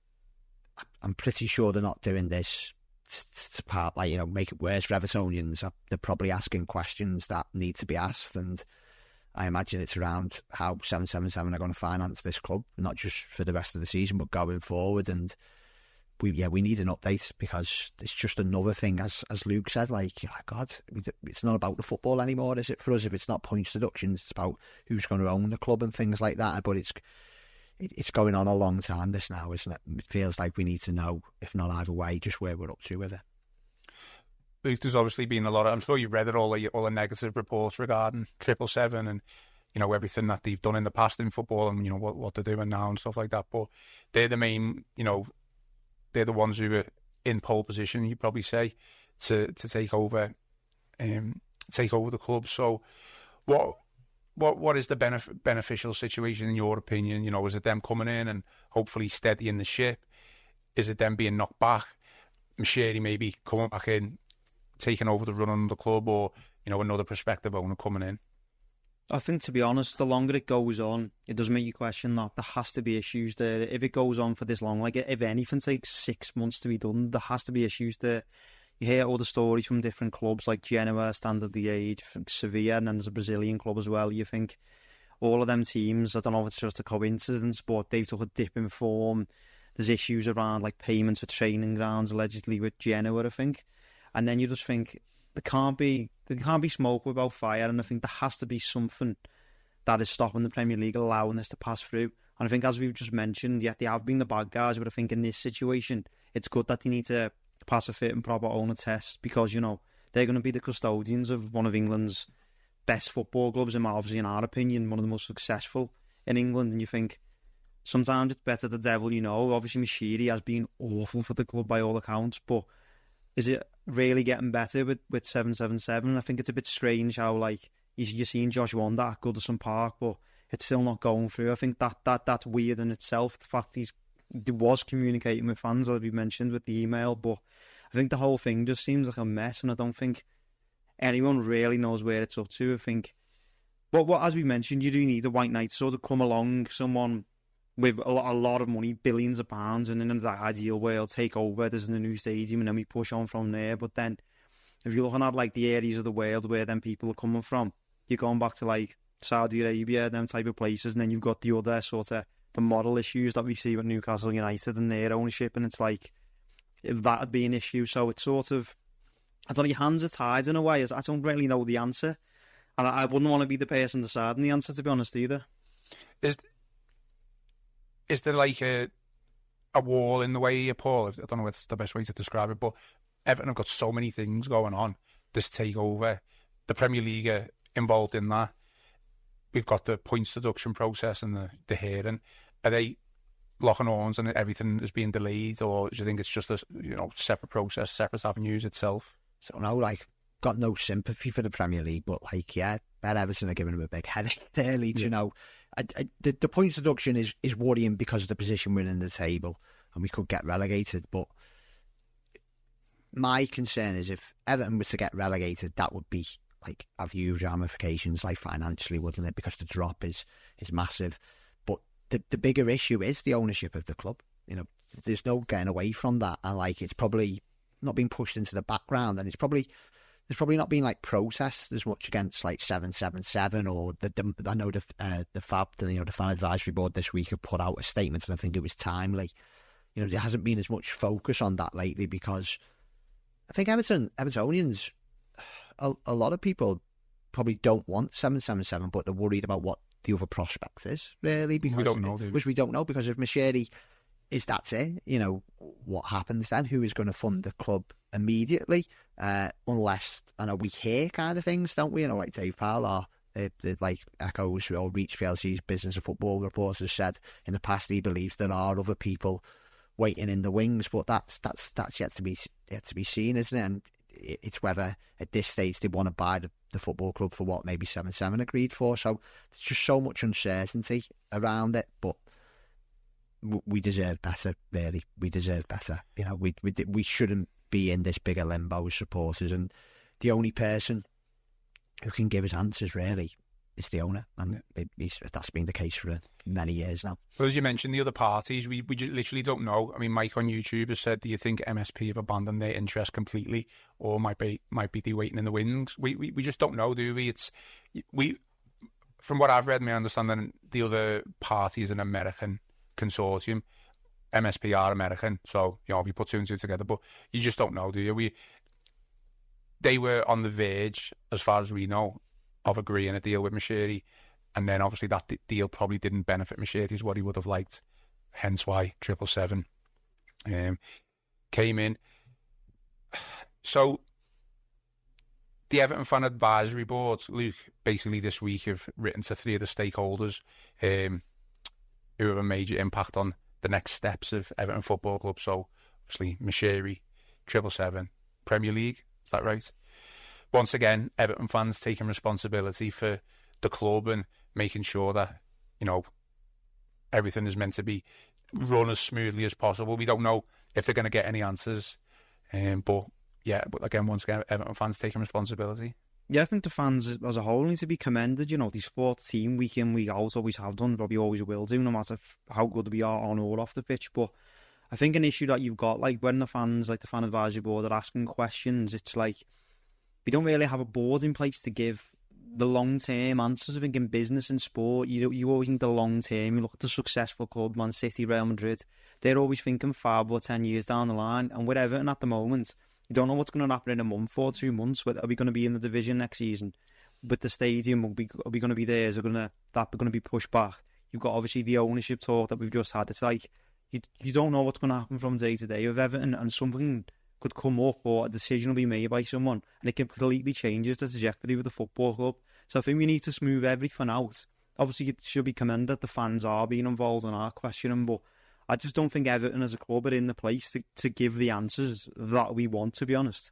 I'm pretty sure they're not doing this to, to part, like, you know, make it worse for Evertonians. They're probably asking questions that need to be asked, and I imagine it's around how seven seven seven are going to finance this club, not just for the rest of the season, but going forward. And we, yeah, we need an update, because it's just another thing, as as Luke said, like, oh God, it's not about the football anymore, is it, for us? If it's not points deductions, it's about who's going to own the club and things like that. But it's it, it's going on a long time, this now, isn't it? It feels like we need to know, if not either way, just where we're up to with it. Luke, there's obviously been a lot of, I'm sure you read it all, all the negative reports regarding triple seven and, you know, everything that they've done in the past in football, and, you know, what, what they're doing now and stuff like that. But they're the main, you know, they're the ones who are in pole position, you probably say, to to take over, um, take over the club. So, what what what is the benef- beneficial situation in your opinion? You know, is it them coming in and hopefully steadying the ship? Is it them being knocked back? Moshiri maybe coming back in, taking over the run on the club, or, you know, another prospective owner coming in? I think, to be honest, the longer it goes on, it does make you question that there has to be issues there. If it goes on for this long, like if anything takes six months to be done, there has to be issues there. you hear all the stories from different clubs like Genoa, Standard Liège, Sevilla, and then there's a Brazilian club as well. You think all of them teams, I don't know if it's just a coincidence, but they've took a dip in form. There's issues around like payments for training grounds, allegedly with Genoa, I think. And then you just think there can't be there can't be smoke without fire, and I think there has to be something that is stopping the Premier League allowing this to pass through. And I think, as we've just mentioned, yeah, they have been the bad guys, but I think in this situation, it's good that they need to pass a fit and proper owner test, because, you know, they're going to be the custodians of one of England's best football clubs, and obviously, in our opinion, one of the most successful in England. And you think sometimes it's better the devil you know. Obviously, Moshiri has been awful for the club by all accounts, but is it really getting better with, with seven seven seven? I think it's a bit strange how, like, you're seeing Josh Wonder at Goodison Park, but it's still not going through. I think that, that that's weird in itself. The fact he's he was communicating with fans, as we mentioned, with the email, but I think the whole thing just seems like a mess, and I don't think anyone really knows where it's up to. I think, but what, as we mentioned, you do need a white knight sort of come along, someone with a lot, a lot of money, billions of pounds, and in that ideal world, take over. There's a new stadium, and then we push on from there. But then, if you're looking at like the areas of the world where then people are coming from, you're going back to like Saudi Arabia, them type of places, and then you've got the other sort of the model issues that we see with Newcastle United and their ownership, and it's like, if that would be an issue. So it's sort of, I don't know, your hands are tied in a way. I don't really know the answer, and I, I wouldn't want to be the person deciding the answer, to be honest, either. Is is there like a a wall in the way, Paul? I don't know what's the best way to describe it, but Everton have got so many things going on. This takeover, the Premier League are involved in that. We've got the points deduction process and the, the hearing. Are they locking horns and everything is being delayed, or do you think it's just a you know separate process, separate avenues itself? So no, like, got no sympathy for the Premier League, but like, yeah, Bet Everton are giving them a big headache early. Yeah. You know, I, I, the the points deduction is is worrying because of the position we're in the table, and we could get relegated. But my concern is if Everton was to get relegated, that would be like have huge ramifications, like financially, wouldn't it? Because the drop is is massive. But the the bigger issue is the ownership of the club. You know, there's no getting away from that, and like it's probably not being pushed into the background, and it's probably there's probably not been like protests as much against like seven seven seven or the, the I know the uh, the F A B, the, you know, the Fan Advisory Board this week have put out a statement, and I think it was timely. You know, there hasn't been as much focus on that lately because I think Everton Evertonians, a, a lot of people probably don't want seven seven seven, but they're worried about what the other prospect is, really, because we don't know, do we? Which we don't know, because if Moshiri is that's it, you know, what happens then? Who is going to fund the club immediately? Uh, unless, I know we hear kind of things, don't we? You know, like Dave Powell, or uh, like Echoes or Reach P L C's Business of Football reporter has said in the past, he believes there are other people waiting in the wings, but that's that's that's yet to be yet to be seen, isn't it? And it's whether at this stage they want to buy the, the football club for what maybe seven seven agreed for. So there's just so much uncertainty around it, but we deserve better, really. We deserve better. You know, we we we shouldn't be in this bigger limbo as supporters, and the only person who can give us answers really is the owner, and it, that's been the case for many years now. Well, as you mentioned, the other parties, we we just literally don't know. I mean, Mike on YouTube has said, "Do you think M S P have abandoned their interest completely, or might be might be they waiting in the wings?" We we we just don't know, do we? It's we from what I've read, my understanding, the other party is an American consortium. M S P are American, so you know we put two and two together, but you just don't know, do you? We they were on the verge, as far as we know, of agreeing a deal with Moshiri, and then obviously that deal probably didn't benefit Moshiri as what he would have liked, hence why triple seven um, came in. So the Everton Fan Advisory Board, Luke, basically this week have written to three of the stakeholders um, who have a major impact on the next steps of Everton Football Club. So obviously Moshiri, triple seven, Premier League, is that right? Once again, Everton fans taking responsibility for the club and making sure that, you know, everything is meant to be run as smoothly as possible. We don't know if they're going to get any answers, um, but yeah, but again, once again, Everton fans taking responsibility. Yeah, I think the fans as a whole need to be commended. You know, the sports team week in, week out always have done, probably always will do, no matter how good we are on or off the pitch. But I think an issue that you've got, like when the fans, like the fan advisory board, are asking questions, it's like we don't really have a board in place to give the long-term answers. I think in business and sport, you you always need the long-term. You look at the successful club, Man City, Real Madrid, they're always thinking five or ten years down the line. And with Everton at the moment, you don't know what's going to happen in a month or two months. Are we going to be in the division next season? With the stadium, are we, are we going to be there? Is it going to, that going to be pushed back? You've got obviously the ownership talk that we've just had. It's like you you don't know what's going to happen from day to day with Everton, and something could come up or a decision will be made by someone and it completely changes the trajectory of the football club. So I think we need to smooth everything out. Obviously, it should be commended the fans are being involved and are questioning, but I just don't think Everton as a club are in the place to, to give the answers that we want, to be honest.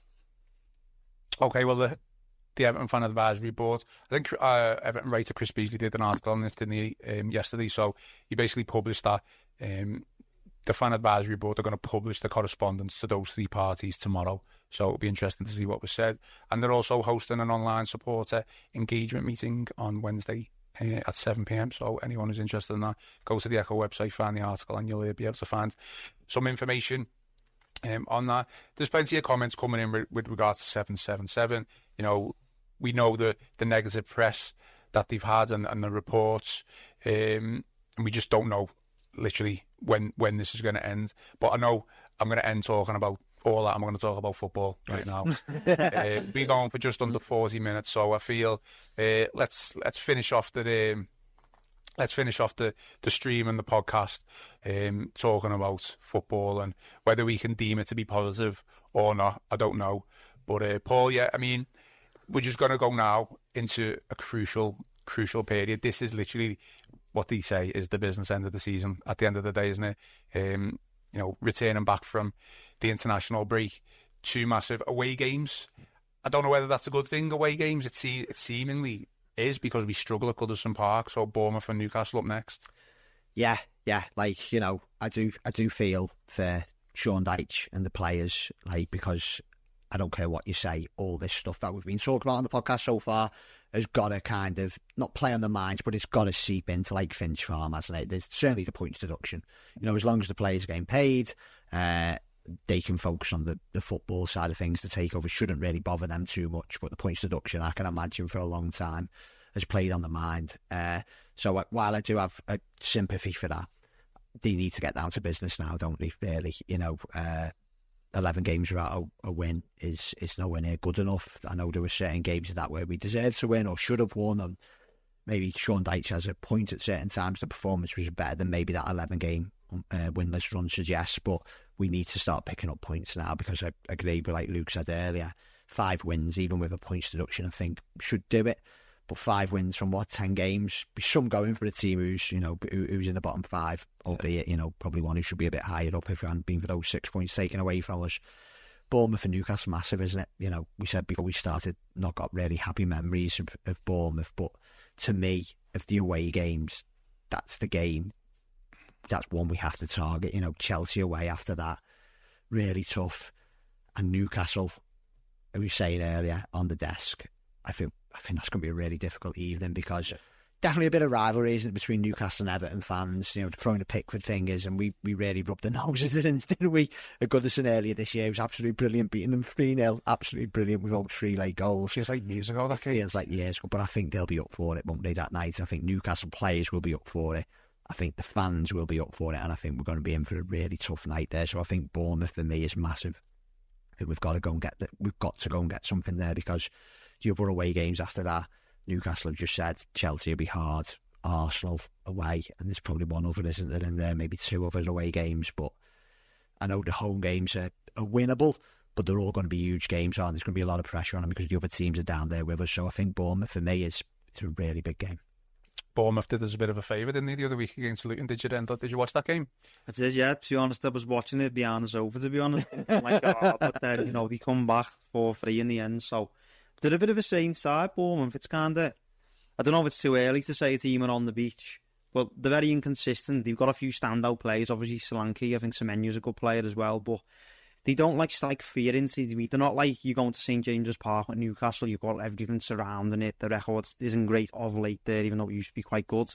Okay, well, the, the Everton Fan Advisory Board, I think uh, Everton writer Chris Beasley did an article on this, didn't he, um, yesterday? So he basically published that um, the Fan Advisory Board are going to publish the correspondence to those three parties tomorrow. So it'll be interesting to see what was said. And they're also hosting an online supporter engagement meeting on Wednesday uh, at seven p.m. So anyone who's interested in that, go to the Echo website, find the article, and you'll uh, be able to find some information um, on that. There's plenty of comments coming in with, with regards to seven seven seven. You know, we know the, the negative press that they've had and, and the reports, um, and we just don't know literally when when this is going to end. But I know I'm going to end talking about all that. I'm going to talk about football right, right now. uh, we're going for just under forty minutes, so I feel uh, let's let's finish off the um, let's finish off the, the stream and the podcast um, talking about football and whether we can deem it to be positive or not. I don't know, but uh, Paul, yeah, I mean, we're just going to go now into a crucial crucial period. This is literally what they say is the business end of the season at the end of the day, isn't it? Um, you know, returning back from the international break, two massive away games. I don't know whether that's a good thing, away games. It, se- it seemingly is because we struggle at Goodison Park, so Bournemouth and Newcastle up next. Yeah, yeah, like, you know, I do I do feel for Sean Dyche and the players, like, because I don't care what you say, all this stuff that we've been talking about on the podcast so far has got to kind of, not play on the minds, but it's got to seep into, like, Finch Farm, hasn't it? There's certainly the points deduction. You know, as long as the players are getting paid, uh, they can focus on the, the football side of things. The takeover shouldn't really bother them too much, but the points deduction, I can imagine, for a long time has played on the mind. Uh, so while I do have a sympathy for that, they need to get down to business now, don't they, really? You know, uh, eleven games without a, a win is, is nowhere near good enough. I know there were certain games that where we deserved to win or should have won, and maybe Sean Dyche has a point at certain times. The performance was better than maybe that eleven game uh, winless run suggests, but we need to start picking up points now, because I agree with, like Luke said earlier, five wins, even with a points deduction, I think should do it. But five wins from what, ten games? Be some going for a team who's, you know, who, who's in the bottom five, albeit, you know, probably one who should be a bit higher up if it hadn't been for those six points taken away from us. Bournemouth and Newcastle, massive, isn't it? You know, we said before we started, not got really happy memories of, of Bournemouth, but to me, of the away games, that's the game. That's one we have to target. You know, Chelsea away after that, really tough. And Newcastle, I was saying earlier, on the desk, I think I think that's going to be a really difficult evening, because definitely a bit of rivalry, isn't it, between Newcastle and Everton fans, you know, throwing the Pickford fingers, and we, we really rubbed the noses in, didn't we? At Goodison earlier this year, it was absolutely brilliant, beating them three nil, absolutely brilliant with all three late goals. Feels like years ago, that feels like years ago, but I think they'll be up for it, won't they, that night? I think Newcastle players will be up for it. I think the fans will be up for it, and I think we're going to be in for a really tough night there. So I think Bournemouth for me is massive. I think we've got to go and get the, we've got to go and get something there, because the other away games after that, Newcastle have just said Chelsea will be hard, Arsenal away, and there's probably one other, isn't there, in there, maybe two other away games. But I know the home games are, are winnable, but they're all going to be huge games, aren't there? There's going to be a lot of pressure on them because the other teams are down there with us. So I think Bournemouth for me is it's a really big game. Bournemouth did us a bit of a favour, didn't they, the other week against Luton? Did you end up, did you watch that game? I did, yeah. To be honest, I was watching it behind the sofa, to be honest. Like, oh, but then, you know, they come back four three in the end. So they're a bit of a sane side, Bournemouth. It's kind of, I don't know if it's too early to say a team are on the beach, but they're very inconsistent. They've got a few standout players. Obviously, Solanke, I think Semenyu's a good player as well, but they don't like strike fear into the meet. They're not like you going to St James's Park at Newcastle. You've got everything surrounding it. The record isn't great of late there, even though it used to be quite good.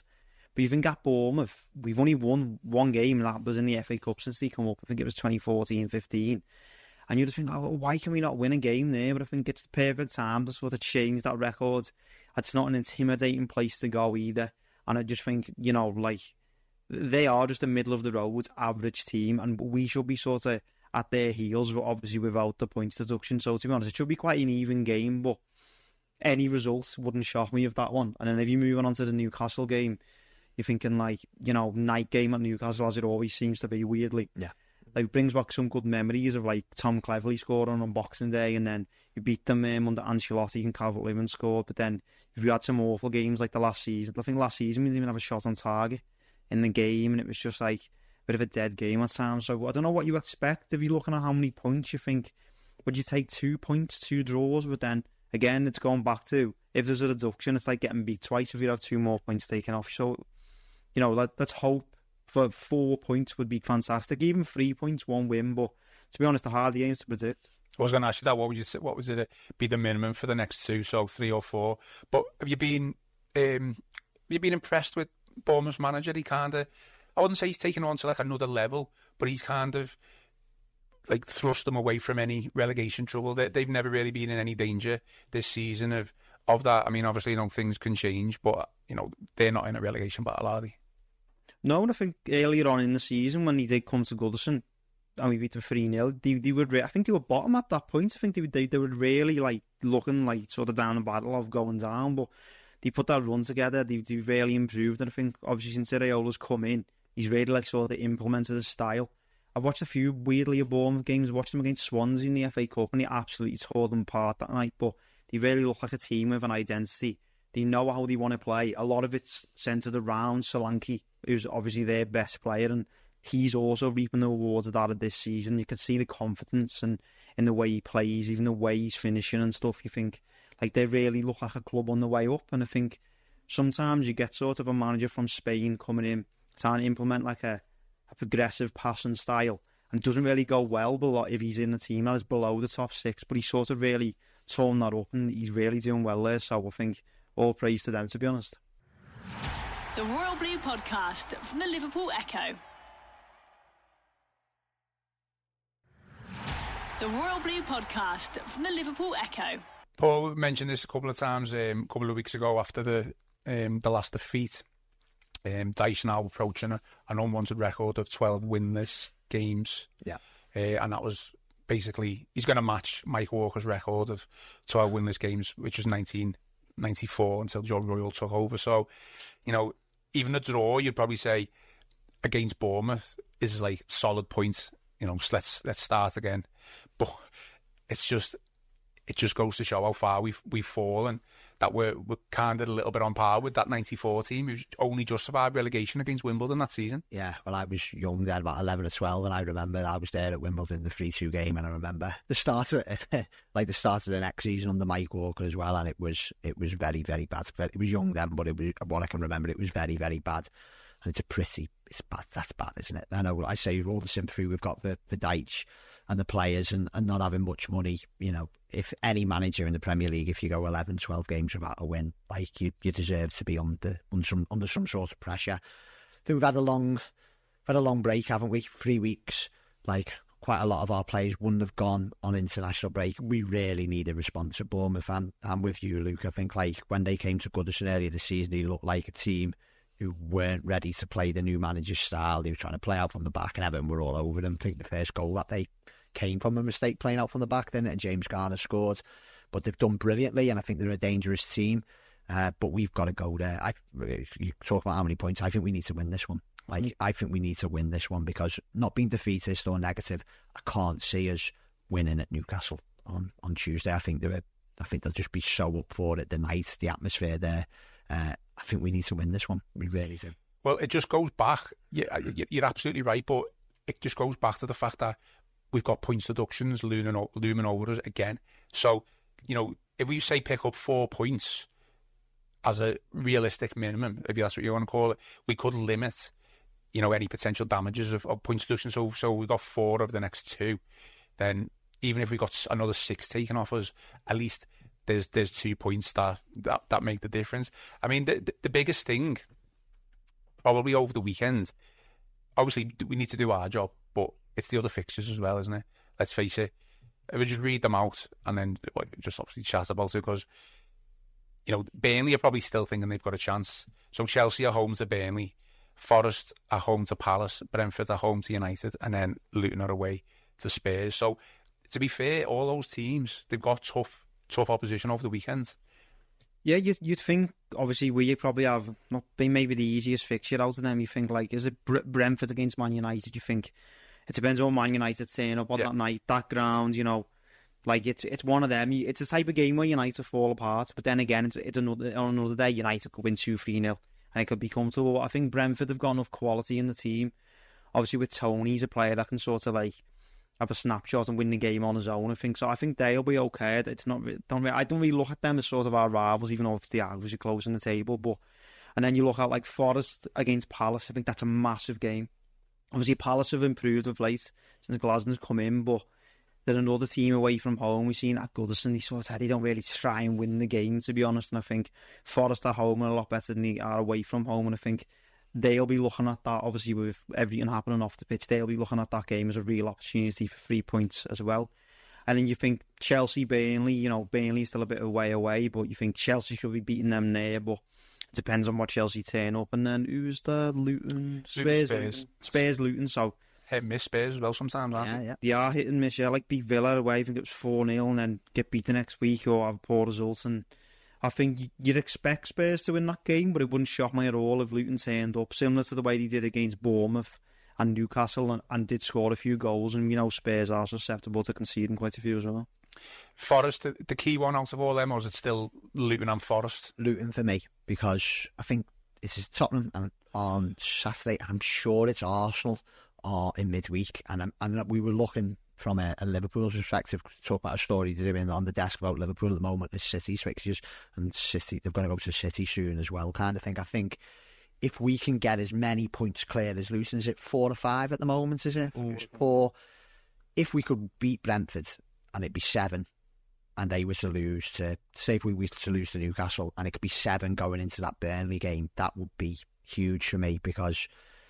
But you think at Bournemouth, we've only won one game, and that was in the F A Cup since they come up. I think it was twenty fourteen fifteen. And you just think, oh, why can we not win a game there? But I think it's the perfect time to sort of change that record. It's not an intimidating place to go either. And I just think, you know, like, they are just a middle-of-the-road average team, and we should be sort of at their heels, but obviously without the points deduction. So, to be honest, it should be quite an even game, but any results wouldn't shock me of that one. And then if you're moving on to the Newcastle game, you're thinking, like, you know, night game at Newcastle, as it always seems to be, weirdly. Yeah. Like, it brings back some good memories of, like, Tom Cleverley scoring on Boxing Day, and then you beat them um, under Ancelotti and Calvert-Lewin scored. But then if you had some awful games like the last season, I think last season we didn't even have a shot on target in the game, and it was just like a bit of a dead game at times. So I don't know what you expect. If you're looking at how many points, you think, would you take two points, two draws? But then again, it's going back to, if there's a deduction, it's like getting beat twice if you have two more points taken off. So, you know, let, let's hope for four points would be fantastic. Even three points, one win. But to be honest, the hard games to predict. I was going to ask you that. What would you say? What was it? Be the minimum for the next two? So three or four. But have you been? Um, have you been impressed with Bournemouth's manager? He kind of, I wouldn't say he's taken on to like another level, but he's kind of like thrust them away from any relegation trouble. They, they've never really been in any danger this season of of that. I mean, obviously, you know, things can change, but you know, they're not in a relegation battle, are they? No, and I think earlier on in the season when he did come to Goodison and we beat them three nil, they, they would, re- I think they were bottom at that point. I think they, they, they were really like looking like sort of down the battle of going down, but they put that run together, they, they really improved, and I think obviously since Iraola's come in, he's really like sort of implemented his style. I've watched a few weirdly Bournemouth games, watched them against Swansea in the F A Cup, and he absolutely tore them apart that night, but they really look like a team with an identity. They know how they want to play. A lot of it's centred around Solanke, who's obviously their best player, and he's also reaping the rewards of that of this season. You can see the confidence and in the way he plays, even the way he's finishing and stuff. You think, like, they really look like a club on the way up, and I think sometimes you get sort of a manager from Spain coming in trying to implement like a, a progressive passing style, and it doesn't really go well but if he's in a team that is below the top six, but he's sort of really torn that up, and he's really doing well there, so I think all praise to them, to be honest. The Royal Blue Podcast from the Liverpool Echo. The Royal Blue Podcast from the Liverpool Echo. Paul mentioned this a couple of times um, a couple of weeks ago after the um, the last defeat. Um, Dyche now approaching a, an unwanted record of twelve winless games. Yeah. Uh, and that was basically, he's going to match Mike Walker's record of twelve winless games, which was nineteen ninety-four until Joe Royle took over. So, you know, even a draw, you'd probably say, against Bournemouth is like solid points. You know, so let's let's start again. But it's just, it just goes to show how far we've we've fallen. That we're we're kind of a little bit on par with that ninety-four team who's only just survived relegation against Wimbledon that season. Yeah, well, I was young then, about eleven or twelve, and I remember I was there at Wimbledon, the three two game, and I remember the start of like the start of the next season under Mike Walker as well, and it was it was very very bad. It was young then, but it was, what I can remember, it was very very bad, and it's a pretty it's bad. That's bad, isn't it? I know. I say all the sympathy we've got for for Dyche and the players, and, and not having much money. You know, if any manager in the Premier League, if you go eleven, twelve games without a win, like you, you deserve to be under under some under some sort of pressure. I think we've had a long, had a long break, haven't we? Three weeks. Like quite a lot of our players wouldn't have gone on international break. We really need a response at Bournemouth, and I'm with you, Luke. I think like when they came to Goodison earlier this season, they looked like a team who weren't ready to play the new manager's style. They were trying to play out from the back, and Everton were all over them. I think the first goal that they came from a mistake playing out from the back, then, and James Garner scored. But they've done brilliantly, and I think they're a dangerous team. Uh, but we've got to go there. I, you talk about how many points. I think we need to win this one. Like, mm-hmm. I think we need to win this one, because not being defeatist or negative, I can't see us winning at Newcastle on, on Tuesday. I think they're, I think they'll just be so up for it. The night, the atmosphere there. Uh, I think we need to win this one. We really do. Well, it just goes back. You're absolutely right, but it just goes back to the fact that we've got points deductions looming, looming over us again. So, you know, if we say pick up four points as a realistic minimum, if that's what you want to call it, we could limit, you know, any potential damages of, of points deduction. So, so we got four of the next two. Then even if we got another six taken off us, at least there's there's two points that that, that make the difference. I mean, the, the the biggest thing probably over the weekend. Obviously, we need to do our job, but it's the other fixtures as well, isn't it? Let's face it. If we just read them out and then well, just obviously chat about it, because, you know, Burnley are probably still thinking they've got a chance. So Chelsea are home to Burnley, Forest are home to Palace, Brentford are home to United, and then Luton are away to Spurs. So, to be fair, all those teams, they've got tough, tough opposition over the weekend. Yeah, you'd, you'd think, obviously, we probably have not been maybe the easiest fixture out of them. You think, like, is it Brentford against Man United? You think it depends on Man United turn up on yeah. that night, that ground, you know. Like, it's it's one of them. It's a type of game where United fall apart, but then again, it's, it's another, on another day, United could win two three nil, and it could be comfortable. I think Brentford have got enough quality in the team. Obviously, with Tony, he's a player that can sort of, like, have a snapshot and win the game on his own. I think so. I think they'll be okay. It's not. Don't. I don't really look at them as sort of our rivals, even though they are obviously close in the table. But and then you look at like Forest against Palace. I think that's a massive game. Obviously, Palace have improved of late since Glasnow's come in, but they're another team away from home. We've seen at Goodison, they sort of they don't really try and win the game, to be honest. And I think Forest at home are a lot better than they are away from home. And I think they'll be looking at that, obviously, with everything happening off the pitch, they'll be looking at that game as a real opportunity for three points as well. And then you think Chelsea, Burnley, you know, Burnley's still a bit of a way away, but you think Chelsea should be beating them there, but it depends on what Chelsea turn up. And then who's the Luton? Spurs. Spurs, Spurs Luton, so... Hit and miss Spurs as well sometimes, aren't yeah, they? Yeah, they are hit and miss, yeah. Like beat Villa away, I think it was four nil, and then get beat the next week or have poor results. And I think you'd expect Spurs to win that game, but it wouldn't shock me at all if Luton turned up, similar to the way they did against Bournemouth and Newcastle, and, and did score a few goals. And, you know, Spurs are susceptible to conceding quite a few as well. Forest, the, the key one out of all them, or is it still Luton and Forest? Luton for me, because I think this is Tottenham, and on Saturday, I'm sure it's Arsenal are in midweek, and and we were looking from a, a Liverpool's perspective to talk about a story to do in on the desk about Liverpool at the moment, the City's fixtures, and City, they're going to go to City soon as well, kind of thing. I think if we can get as many points clear as Luton, is it four or five at the moment, is it? It's four. If we could beat Brentford, and it'd be seven, and they were to lose to, say if we were to lose to Newcastle, and it could be seven going into that Burnley game, that would be huge for me, because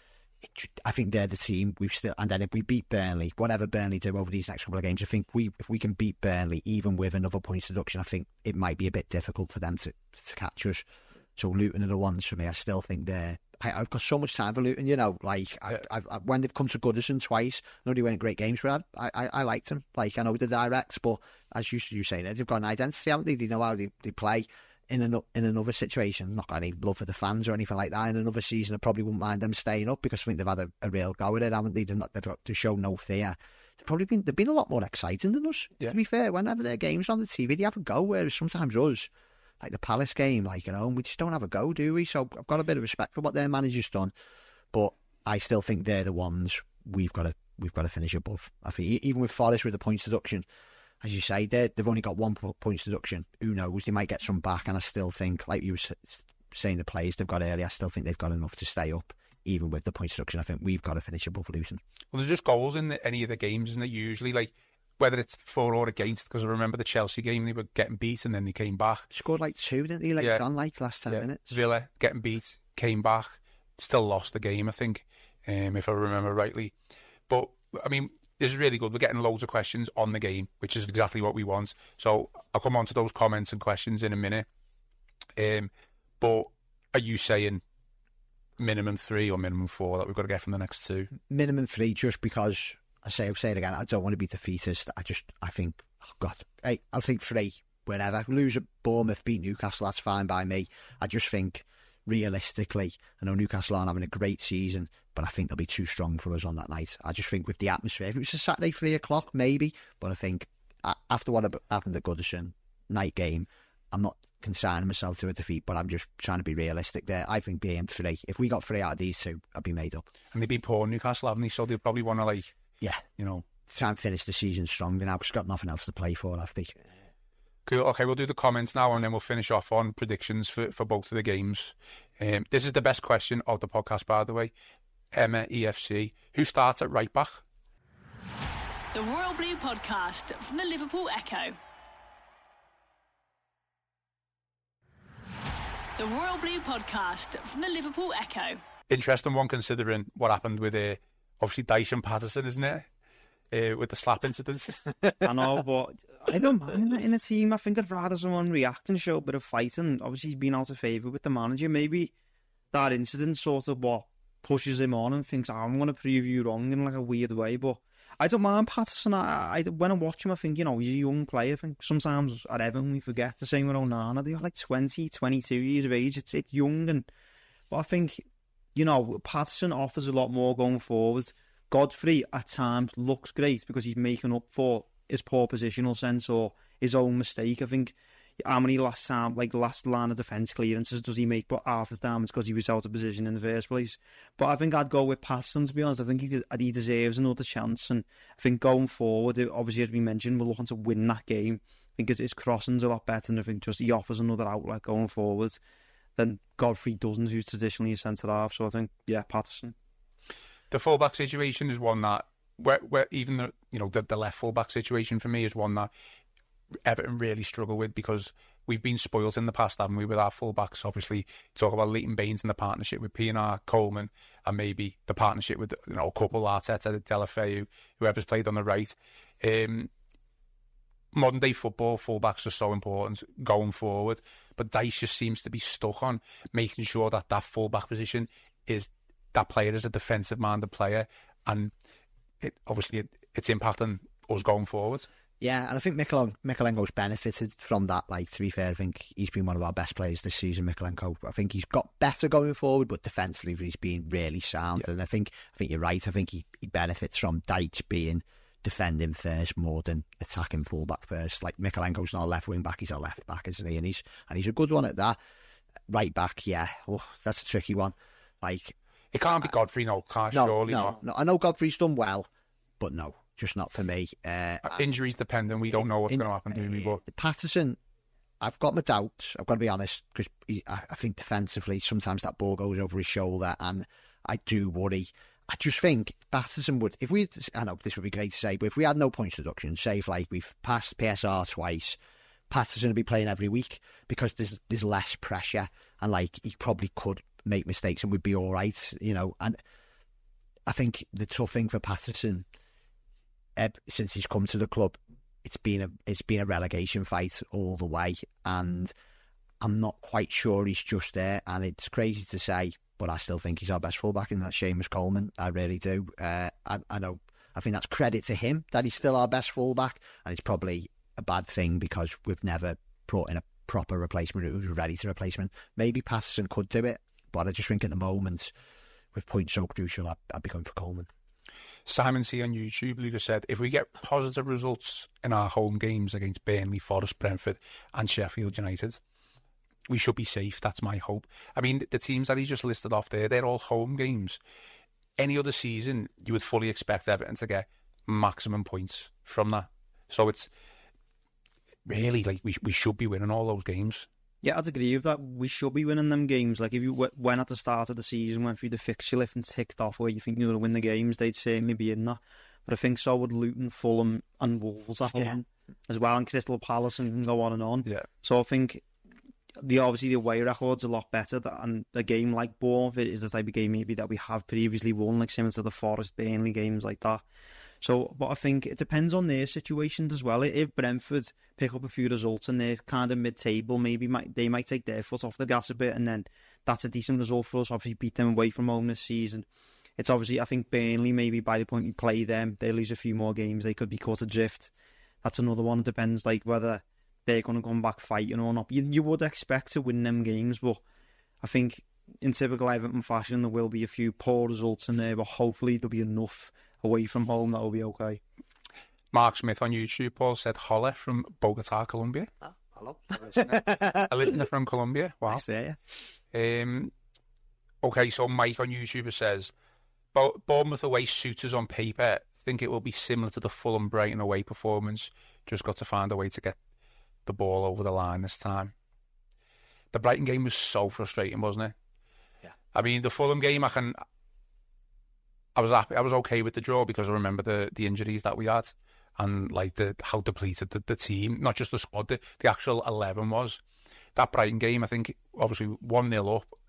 It, I think they're the team we've still, and then if we beat Burnley, whatever Burnley do over these next couple of games, I think we if we can beat Burnley even with another points deduction, I think it might be a bit difficult for them to, to catch us. So Luton are the ones for me. I still think they're. I, I've got so much time for Luton, you know. Like I, yeah. I've, I, when they've come to Goodison twice, I know they weren't great games, but I, I, I liked them. Like I know the directs, but as you you saying, they've got an identity, haven't they? They know how they, they play. In, an, in another situation, not got any love for the fans or anything like that. In another season, I probably wouldn't mind them staying up, because I think they've had a, a real go at it, haven't they? They've, not, they've got to show no fear. They've probably been they've been a lot more exciting than us. Yeah. To be fair, whenever their games on the T V, they have a go. Whereas sometimes us, like the Palace game, like you know, we just don't have a go, do we? So I've got a bit of respect for what their manager's done, but I still think they're the ones we've got to we've got to finish above. I think even with Forest with the points deduction, as you say, they've only got one points deduction. Who knows? They might get some back, and I still think, like you were saying, the players they've got earlier, I still think they've got enough to stay up, even with the points deduction. I think we've got to finish above Luton. Well, there's just goals in the, any of the games, isn't it? Usually, like whether it's for or against, because I remember the Chelsea game, they were getting beat and then they came back. Scored like two, didn't they? Like yeah. on like last ten yeah. minutes. Villa getting beat, came back, still lost the game, I think, um, if I remember rightly. But I mean, this is really good. We're getting loads of questions on the game, which is exactly what we want. So I'll come on to those comments and questions in a minute. Um, but are you saying minimum three or minimum four that we've got to get from the next two? Minimum three, just because, I say, I'll say it again, I don't want to be defeatist. I just, I think, oh God, hey, I'll take three whenever. Lose at Bournemouth, beat Newcastle, that's fine by me. I just think, realistically, I know Newcastle aren't having a great season, but I think they'll be too strong for us on that night. I just think with the atmosphere, if it was a Saturday three o'clock, maybe, but I think after what happened at Goodison, night game, I'm not consigning myself to a defeat, but I'm just trying to be realistic there. I think being three, if we got three out of these two, I'd be made up. And they've been poor Newcastle, haven't they? So they'll probably want to, like, yeah, you know, try and finish the season strongly now, because they've got nothing else to play for, have they? Cool. Okay, we'll do the comments now, and then we'll finish off on predictions for, for both of the games. Um, this is the best question of the podcast, by the way. Emma E F C. Who starts at right back? The Royal Blue Podcast from the Liverpool Echo. The Royal Blue Podcast from the Liverpool Echo. interesting one considering what happened with uh, obviously Dyson Patterson, isn't it? Uh, with the slap incident. I know, but I don't mind that in a team. I think I'd rather someone react and show a bit of fighting. Obviously, he's been out of favour with the manager. Maybe that incident sort of what pushes him on and thinks, oh, I'm going to prove you wrong in like a weird way. But I don't mind Patterson. I, I when I watch him, I think, you know, he's a young player. I think sometimes at Everton we forget. The same with Onana. They're like twenty, twenty-two years of age. It's it's young, and but I think, you know, Patterson offers a lot more going forward. Godfrey at times looks great because he's making up for his poor positional sense or his own mistake. I think how many last time, like last line of defence clearances does he make? But half the time it's because he was out of position in the first place. But I think I'd go with Patterson, to be honest. I think he, he deserves another chance, and I think going forward, obviously as we mentioned, we're looking to win that game. I think his crossing's a lot better, and I think just he offers another outlet going forward than Godfrey doesn't, who's traditionally a centre half. So I think, yeah, Patterson. The fullback situation is one that, where, where even the you know the, the left fullback situation for me is one that Everton really struggle with, because we've been spoilt in the past, haven't we, with our fullbacks? Obviously, talk about Leighton Baines and the partnership with P N R, Coleman, and maybe the partnership with, you know, a couple, Arteta, Deulofeu, whoever's played on the right. Um, modern day football, fullbacks are so important going forward, but Dyche just seems to be stuck on making sure that that fullback position is, that player is a defensive-minded player, and it, obviously it, it's impacting us going forward. Yeah, and I think Michelin, Michelenko's benefited from that. Like, to be fair, I think he's been one of our best players this season, Michelenko. I think he's got better going forward, but defensively he's been really sound. Yeah. And I think I think you're right. I think he, he benefits from Dyche being defending first more than attacking fullback first. Like, Michelenko's not a left wing back, he's a left back, isn't he? And he's and he's a good one at that. Right back, yeah, oh, that's a tricky one. Like, it can't be Godfrey, no, can't no, surely no, not. No, I know Godfrey's done well, but no, just not for me. Uh, Injuries dependent, we don't know what's going to happen, do we? But Patterson, I've got my doubts, I've got to be honest, because I, I think defensively sometimes that ball goes over his shoulder, and I do worry. I just think Patterson would, if we, I know this would be great to say, but if we had no points deduction, say if like we've passed P S R twice, Patterson would be playing every week, because there's there's less pressure, and like he probably could make mistakes and we'd be all right, you know. And I think the tough thing for Patterson, Eb, since he's come to the club, it's been a it's been a relegation fight all the way, and I'm not quite sure he's just there. And it's crazy to say, but I still think he's our best fullback, and that's Seamus Coleman. I really do. Uh, I, I know. I think that's credit to him that he's still our best fullback, and it's probably a bad thing because we've never brought in a proper replacement who's ready to replace him. Maybe Patterson could do it, but I just think at the moment, with points so crucial, I'd, I'd be going for Coleman. Simon C on YouTube, Lucas said, if we get positive results in our home games against Burnley, Forest, Brentford and Sheffield United, we should be safe. That's my hope. I mean, the teams that he just listed off there, they're all home games. Any other season, you would fully expect Everton to get maximum points from that. So it's really like we we should be winning all those games. Yeah, I'd agree with that. We should be winning them games. Like, if you w- went at the start of the season, went through the fixture list and ticked off where you think you're going to win the games, they'd certainly be in that. But I think so would Luton, Fulham and Wolves at home yeah. as well, and Crystal Palace, and go on and on. Yeah. So I think the obviously the away record's a lot better, and a game like Bournemouth is the type of game maybe that we have previously won, like similar to the Forest, Burnley games like that. So, but I think it depends on their situations as well. If Brentford pick up a few results and they're kind of mid-table, maybe might, they might take their foot off the gas a bit, and then that's a decent result for us. Obviously, beat them away from home this season. It's obviously, I think Burnley, maybe by the point we play them, they lose a few more games, they could be caught adrift. That's another one. It depends, like, whether they're going to come back fighting or not. You, you would expect to win them games, but I think in typical Everton fashion, there will be a few poor results in there, but hopefully there'll be enough away from home that will be okay. Mark Smith on YouTube, Paul, said Holla from Bogota, Colombia. Oh, hello. A listener from Colombia. Wow. Nice to hear. Um, okay, so Mike on YouTube says, Bournemouth away suitors on paper think it will be similar to the Fulham Brighton away performance. Just got to find a way to get the ball over the line this time. The Brighton game was so frustrating, wasn't it? Yeah. I mean, the Fulham game, I can... I was happy. I was okay with the draw because I remember the, the injuries that we had and like the how depleted the, the team, not just the squad, the, the actual eleven was. That Brighton game, I think, obviously one nil up,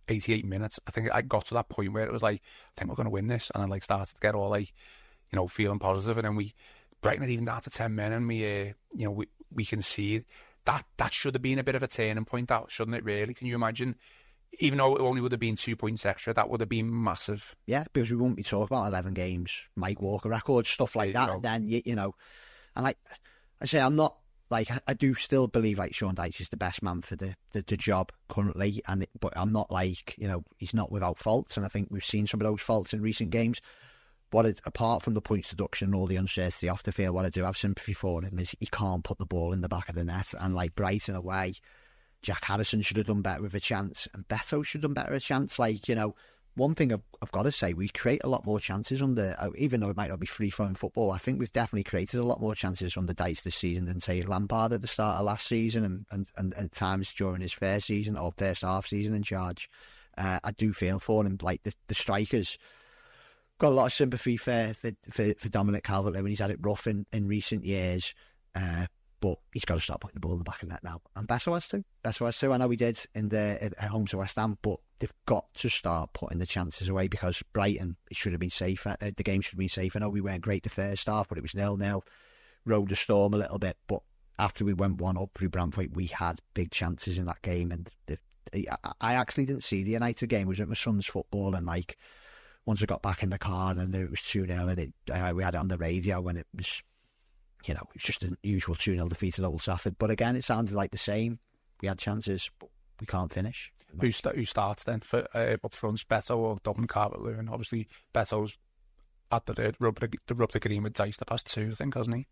eighty-eight minutes, I think I got to that point where it was like, I think we're going to win this. And I like started to get all like, you know, feeling positive. And then we, Brighton had even down to ten men and we, uh, you know, we, we concede. That, that should have been a bit of a turning point, that, shouldn't it, really? Can you imagine? Even though it only would have been two points extra, that would have been massive. Yeah, because we wouldn't be talking about eleven games, Mike Walker records, stuff like that. And then, you, you know, and like I say, I'm not, like, I do still believe, like, Sean Dyche is the best man for the, the, the job currently, and it, but I'm not like, you know, he's not without faults, and I think we've seen some of those faults in recent games. What it, apart from the points deduction and all the uncertainty off the field, what I do have sympathy for him is he can't put the ball in the back of the net, and like Brighton away, Jack Harrison should have done better with a chance, and Beto should have done better a chance. Like, you know, one thing I've, I've got to say, we create a lot more chances under, even though it might not be free-flowing football, I think we've definitely created a lot more chances under Dyche this season than, say, Lampard at the start of last season and, and, and, and at times during his first season or first half season in charge. Uh, I do feel for him. Like, the, the strikers, got a lot of sympathy for, for, for, for Dominic Calvert-Lewin. He's had it rough in, in recent years. Uh, But he's got to start putting the ball in the back of the net now. And Beto has to. Beto has to. I know he did in the at home to West Ham, but they've got to start putting the chances away because Brighton, it should have been safer. Uh, the game should have been safe. I know we weren't great the first half, but it was nil-nil. Rode the storm a little bit. But after we went one up through Brantford, we had big chances in that game. And the, the, I actually didn't see the United game. I was at my son's football, and like once I got back in the car and I knew it was two-nil, and it, uh, we had it on the radio when it was... You know, it's just an usual two-nil defeat at Old Trafford. But again, it sounded like the same. We had chances, but we can't finish. Who, st- who starts then for uh, up front, Beto or Dominic Calvert-Lewin? Obviously, Beto's had the rub the, the rub the green with Dyche the past two, I think, hasn't he?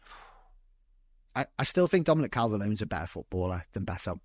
I, I still think Dominic Calvert-Lewin's a better footballer than Beto.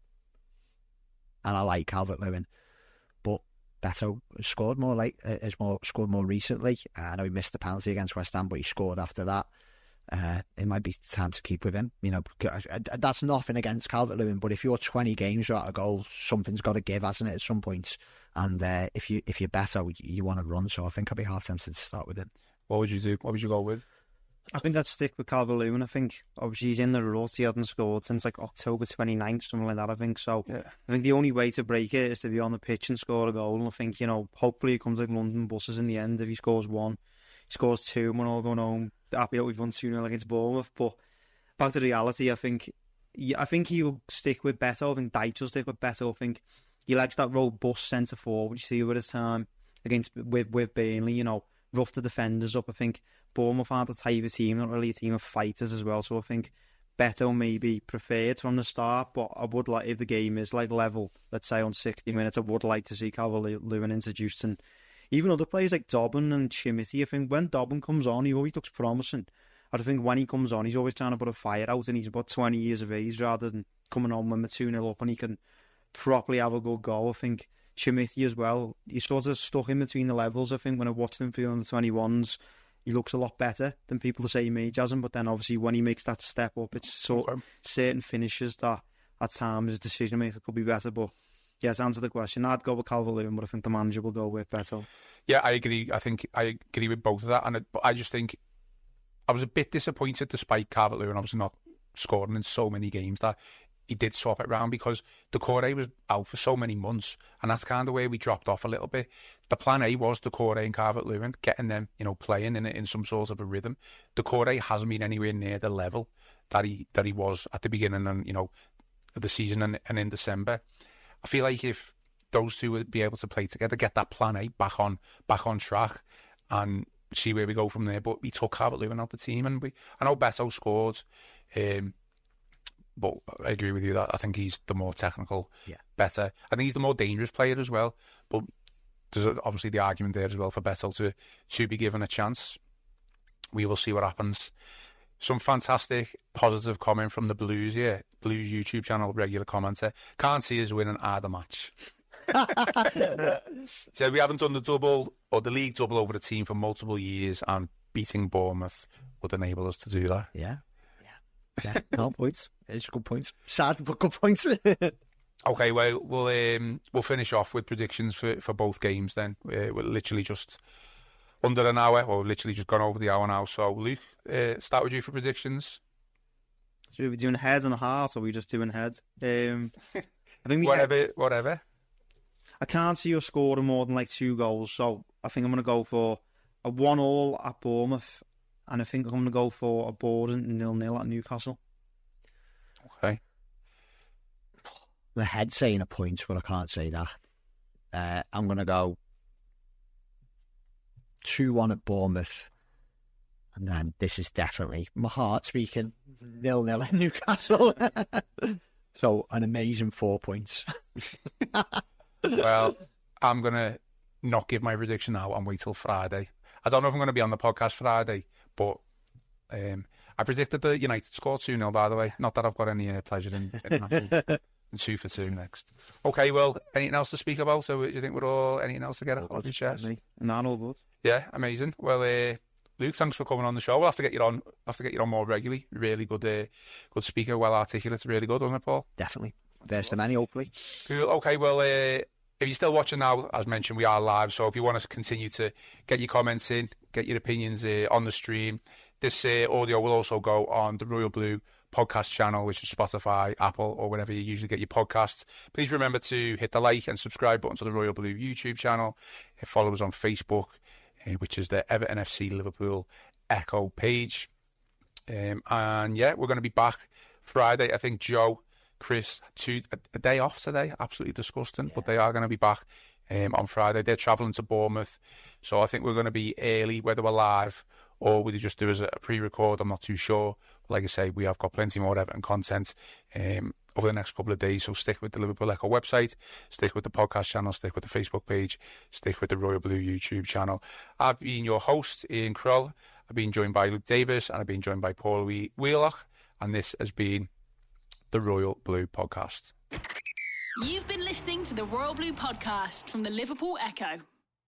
And I like Calvert-Lewin. But Beto has scored more late, uh, has more scored more recently. Uh, I know he missed the penalty against West Ham, but he scored after that. Uh, it might be time to keep with him. You know, that's nothing against Calvert-Lewin, but if you're twenty games without a goal, something's got to give, hasn't it, at some point? And uh, if you if you're better, you, you want to run. So I think I'd be half tempted to start with him. What would you do? What would you go with? I think I'd stick with Calvert-Lewin. I think obviously he's in the rut. He hasn't scored since like October twenty-ninth, something like that. I think so. Yeah. I think the only way to break it is to be on the pitch and score a goal. And I think, you know, hopefully it comes like London buses in the end. If he scores one, he scores two, and we're all going home happy that we've won two nil against Bournemouth. But back to reality, I think I think he'll stick with Beto. I think Dyche will stick with Beto. I think he likes that robust centre forward. You see with his time against with with Burnley, you know, rough the defenders up. I think Bournemouth aren't the type of team, not really a team of fighters as well. So I think Beto may be preferred from the start, but I would like, if the game is like level, let's say on sixty minutes, I would like to see Calvert-Lewin introduced. And even other players like Dobbin and Chimity, I think when Dobbin comes on, he always looks promising. I think when he comes on, he's always trying to put a fire out, and he's about twenty years of age, rather than coming on when we're two nil up and he can properly have a good goal. I think Chimity as well, he's sort of stuck in between the levels. I think when I watched him for the twenty-ones, he looks a lot better than people say he hasn't. But then obviously when he makes that step up, it's sort of certain finishes that at times his decision making could be better. But yeah, to answer the question, I'd go with Calvert-Lewin, but I think the manager will go with Beto. Yeah, I agree. I think I agree with both of that. And it, but I just think I was a bit disappointed, despite Calvert-Lewin obviously not scoring in so many games, that he did swap it round, because Doucouré was out for so many months, and that's kind of where we dropped off a little bit. The plan A was Doucouré and Calvert-Lewin, getting them, you know, playing in in some sort of a rhythm. Doucouré hasn't been anywhere near the level that he that he was at the beginning, and you know, of the season and, and in December. I feel like if those two would be able to play together, get that plan A back on back on track, and see where we go from there. But we took Calvert-Lewin out the team, and we I know Beto scored, um, but I agree with you that I think he's the more technical, yeah. better. I think he's the more dangerous player as well. But there's obviously the argument there as well for Beto to to be given a chance. We will see what happens. Some fantastic positive comment from the Blues here. Blues YouTube channel, regular commenter. Can't see us winning either match. Said we haven't done the double or the league double over the team for multiple years, and beating Bournemouth would enable us to do that. Yeah. Yeah. Yeah. No points. It's good points. Sad to put good points. Okay, well, we'll um, we'll finish off with predictions for, for both games then. Uh, we're literally just under an hour, or literally just gone over the hour now. So, Luke, uh, start with you for predictions. Should we be doing heads and hearts, or are we just doing heads? Um, I think we whatever, head... whatever. I can't see us scoring more than like two goals, so I think I'm going to go for a one-all at Bournemouth, and I think I'm going to go for a boring nil-nil at Newcastle. Okay. My head's saying a point, but I can't say that. Uh, I'm going to go two one at Bournemouth, and then this is definitely my heart speaking, nil-nil at Newcastle. So an amazing four points. Well, I'm going to not give my prediction now and wait till Friday. I don't know if I'm going to be on the podcast Friday, but um, I predicted the United score two nil, by the way. Not that I've got any uh, pleasure in, in, in two for two next. Okay, well, anything else to speak about? So you think we're all, anything else to get off your chest? Not all good. Yeah, amazing. Well, uh, Luke, thanks for coming on the show. We'll have to get you on, we'll have to get you on more regularly. Really good, uh, good speaker, well articulate, really good, wasn't it, Paul? Definitely. First of many, hopefully. Cool. Okay, well, uh, if you're still watching now, as mentioned, we are live. So if you want to continue to get your comments in, get your opinions uh, on the stream, this uh, audio will also go on the Royal Blue podcast channel, which is Spotify, Apple, or wherever you usually get your podcasts. Please remember to hit the like and subscribe button to the Royal Blue YouTube channel. Follow us on Facebook, uh, which is the Everton F C Liverpool Echo page. Um, and yeah, we're going to be back Friday. I think Joe, Chris, two, a, a day off today. Absolutely disgusting, yeah. But they are going to be back um, on Friday. They're travelling to Bournemouth, so I think we're going to be early, whether we're live or whether just do as a pre-record. I'm not too sure. But like I say, we have got plenty more Everton content um, over the next couple of days, so stick with the Liverpool Echo website, stick with the podcast channel, stick with the Facebook page, stick with the Royal Blue YouTube channel. I've been your host, Ian Krull. I've been joined by Luke Davis, and I've been joined by Paul Wheelock, and this has been the Royal Blue Podcast. You've been listening to the Royal Blue Podcast from the Liverpool Echo.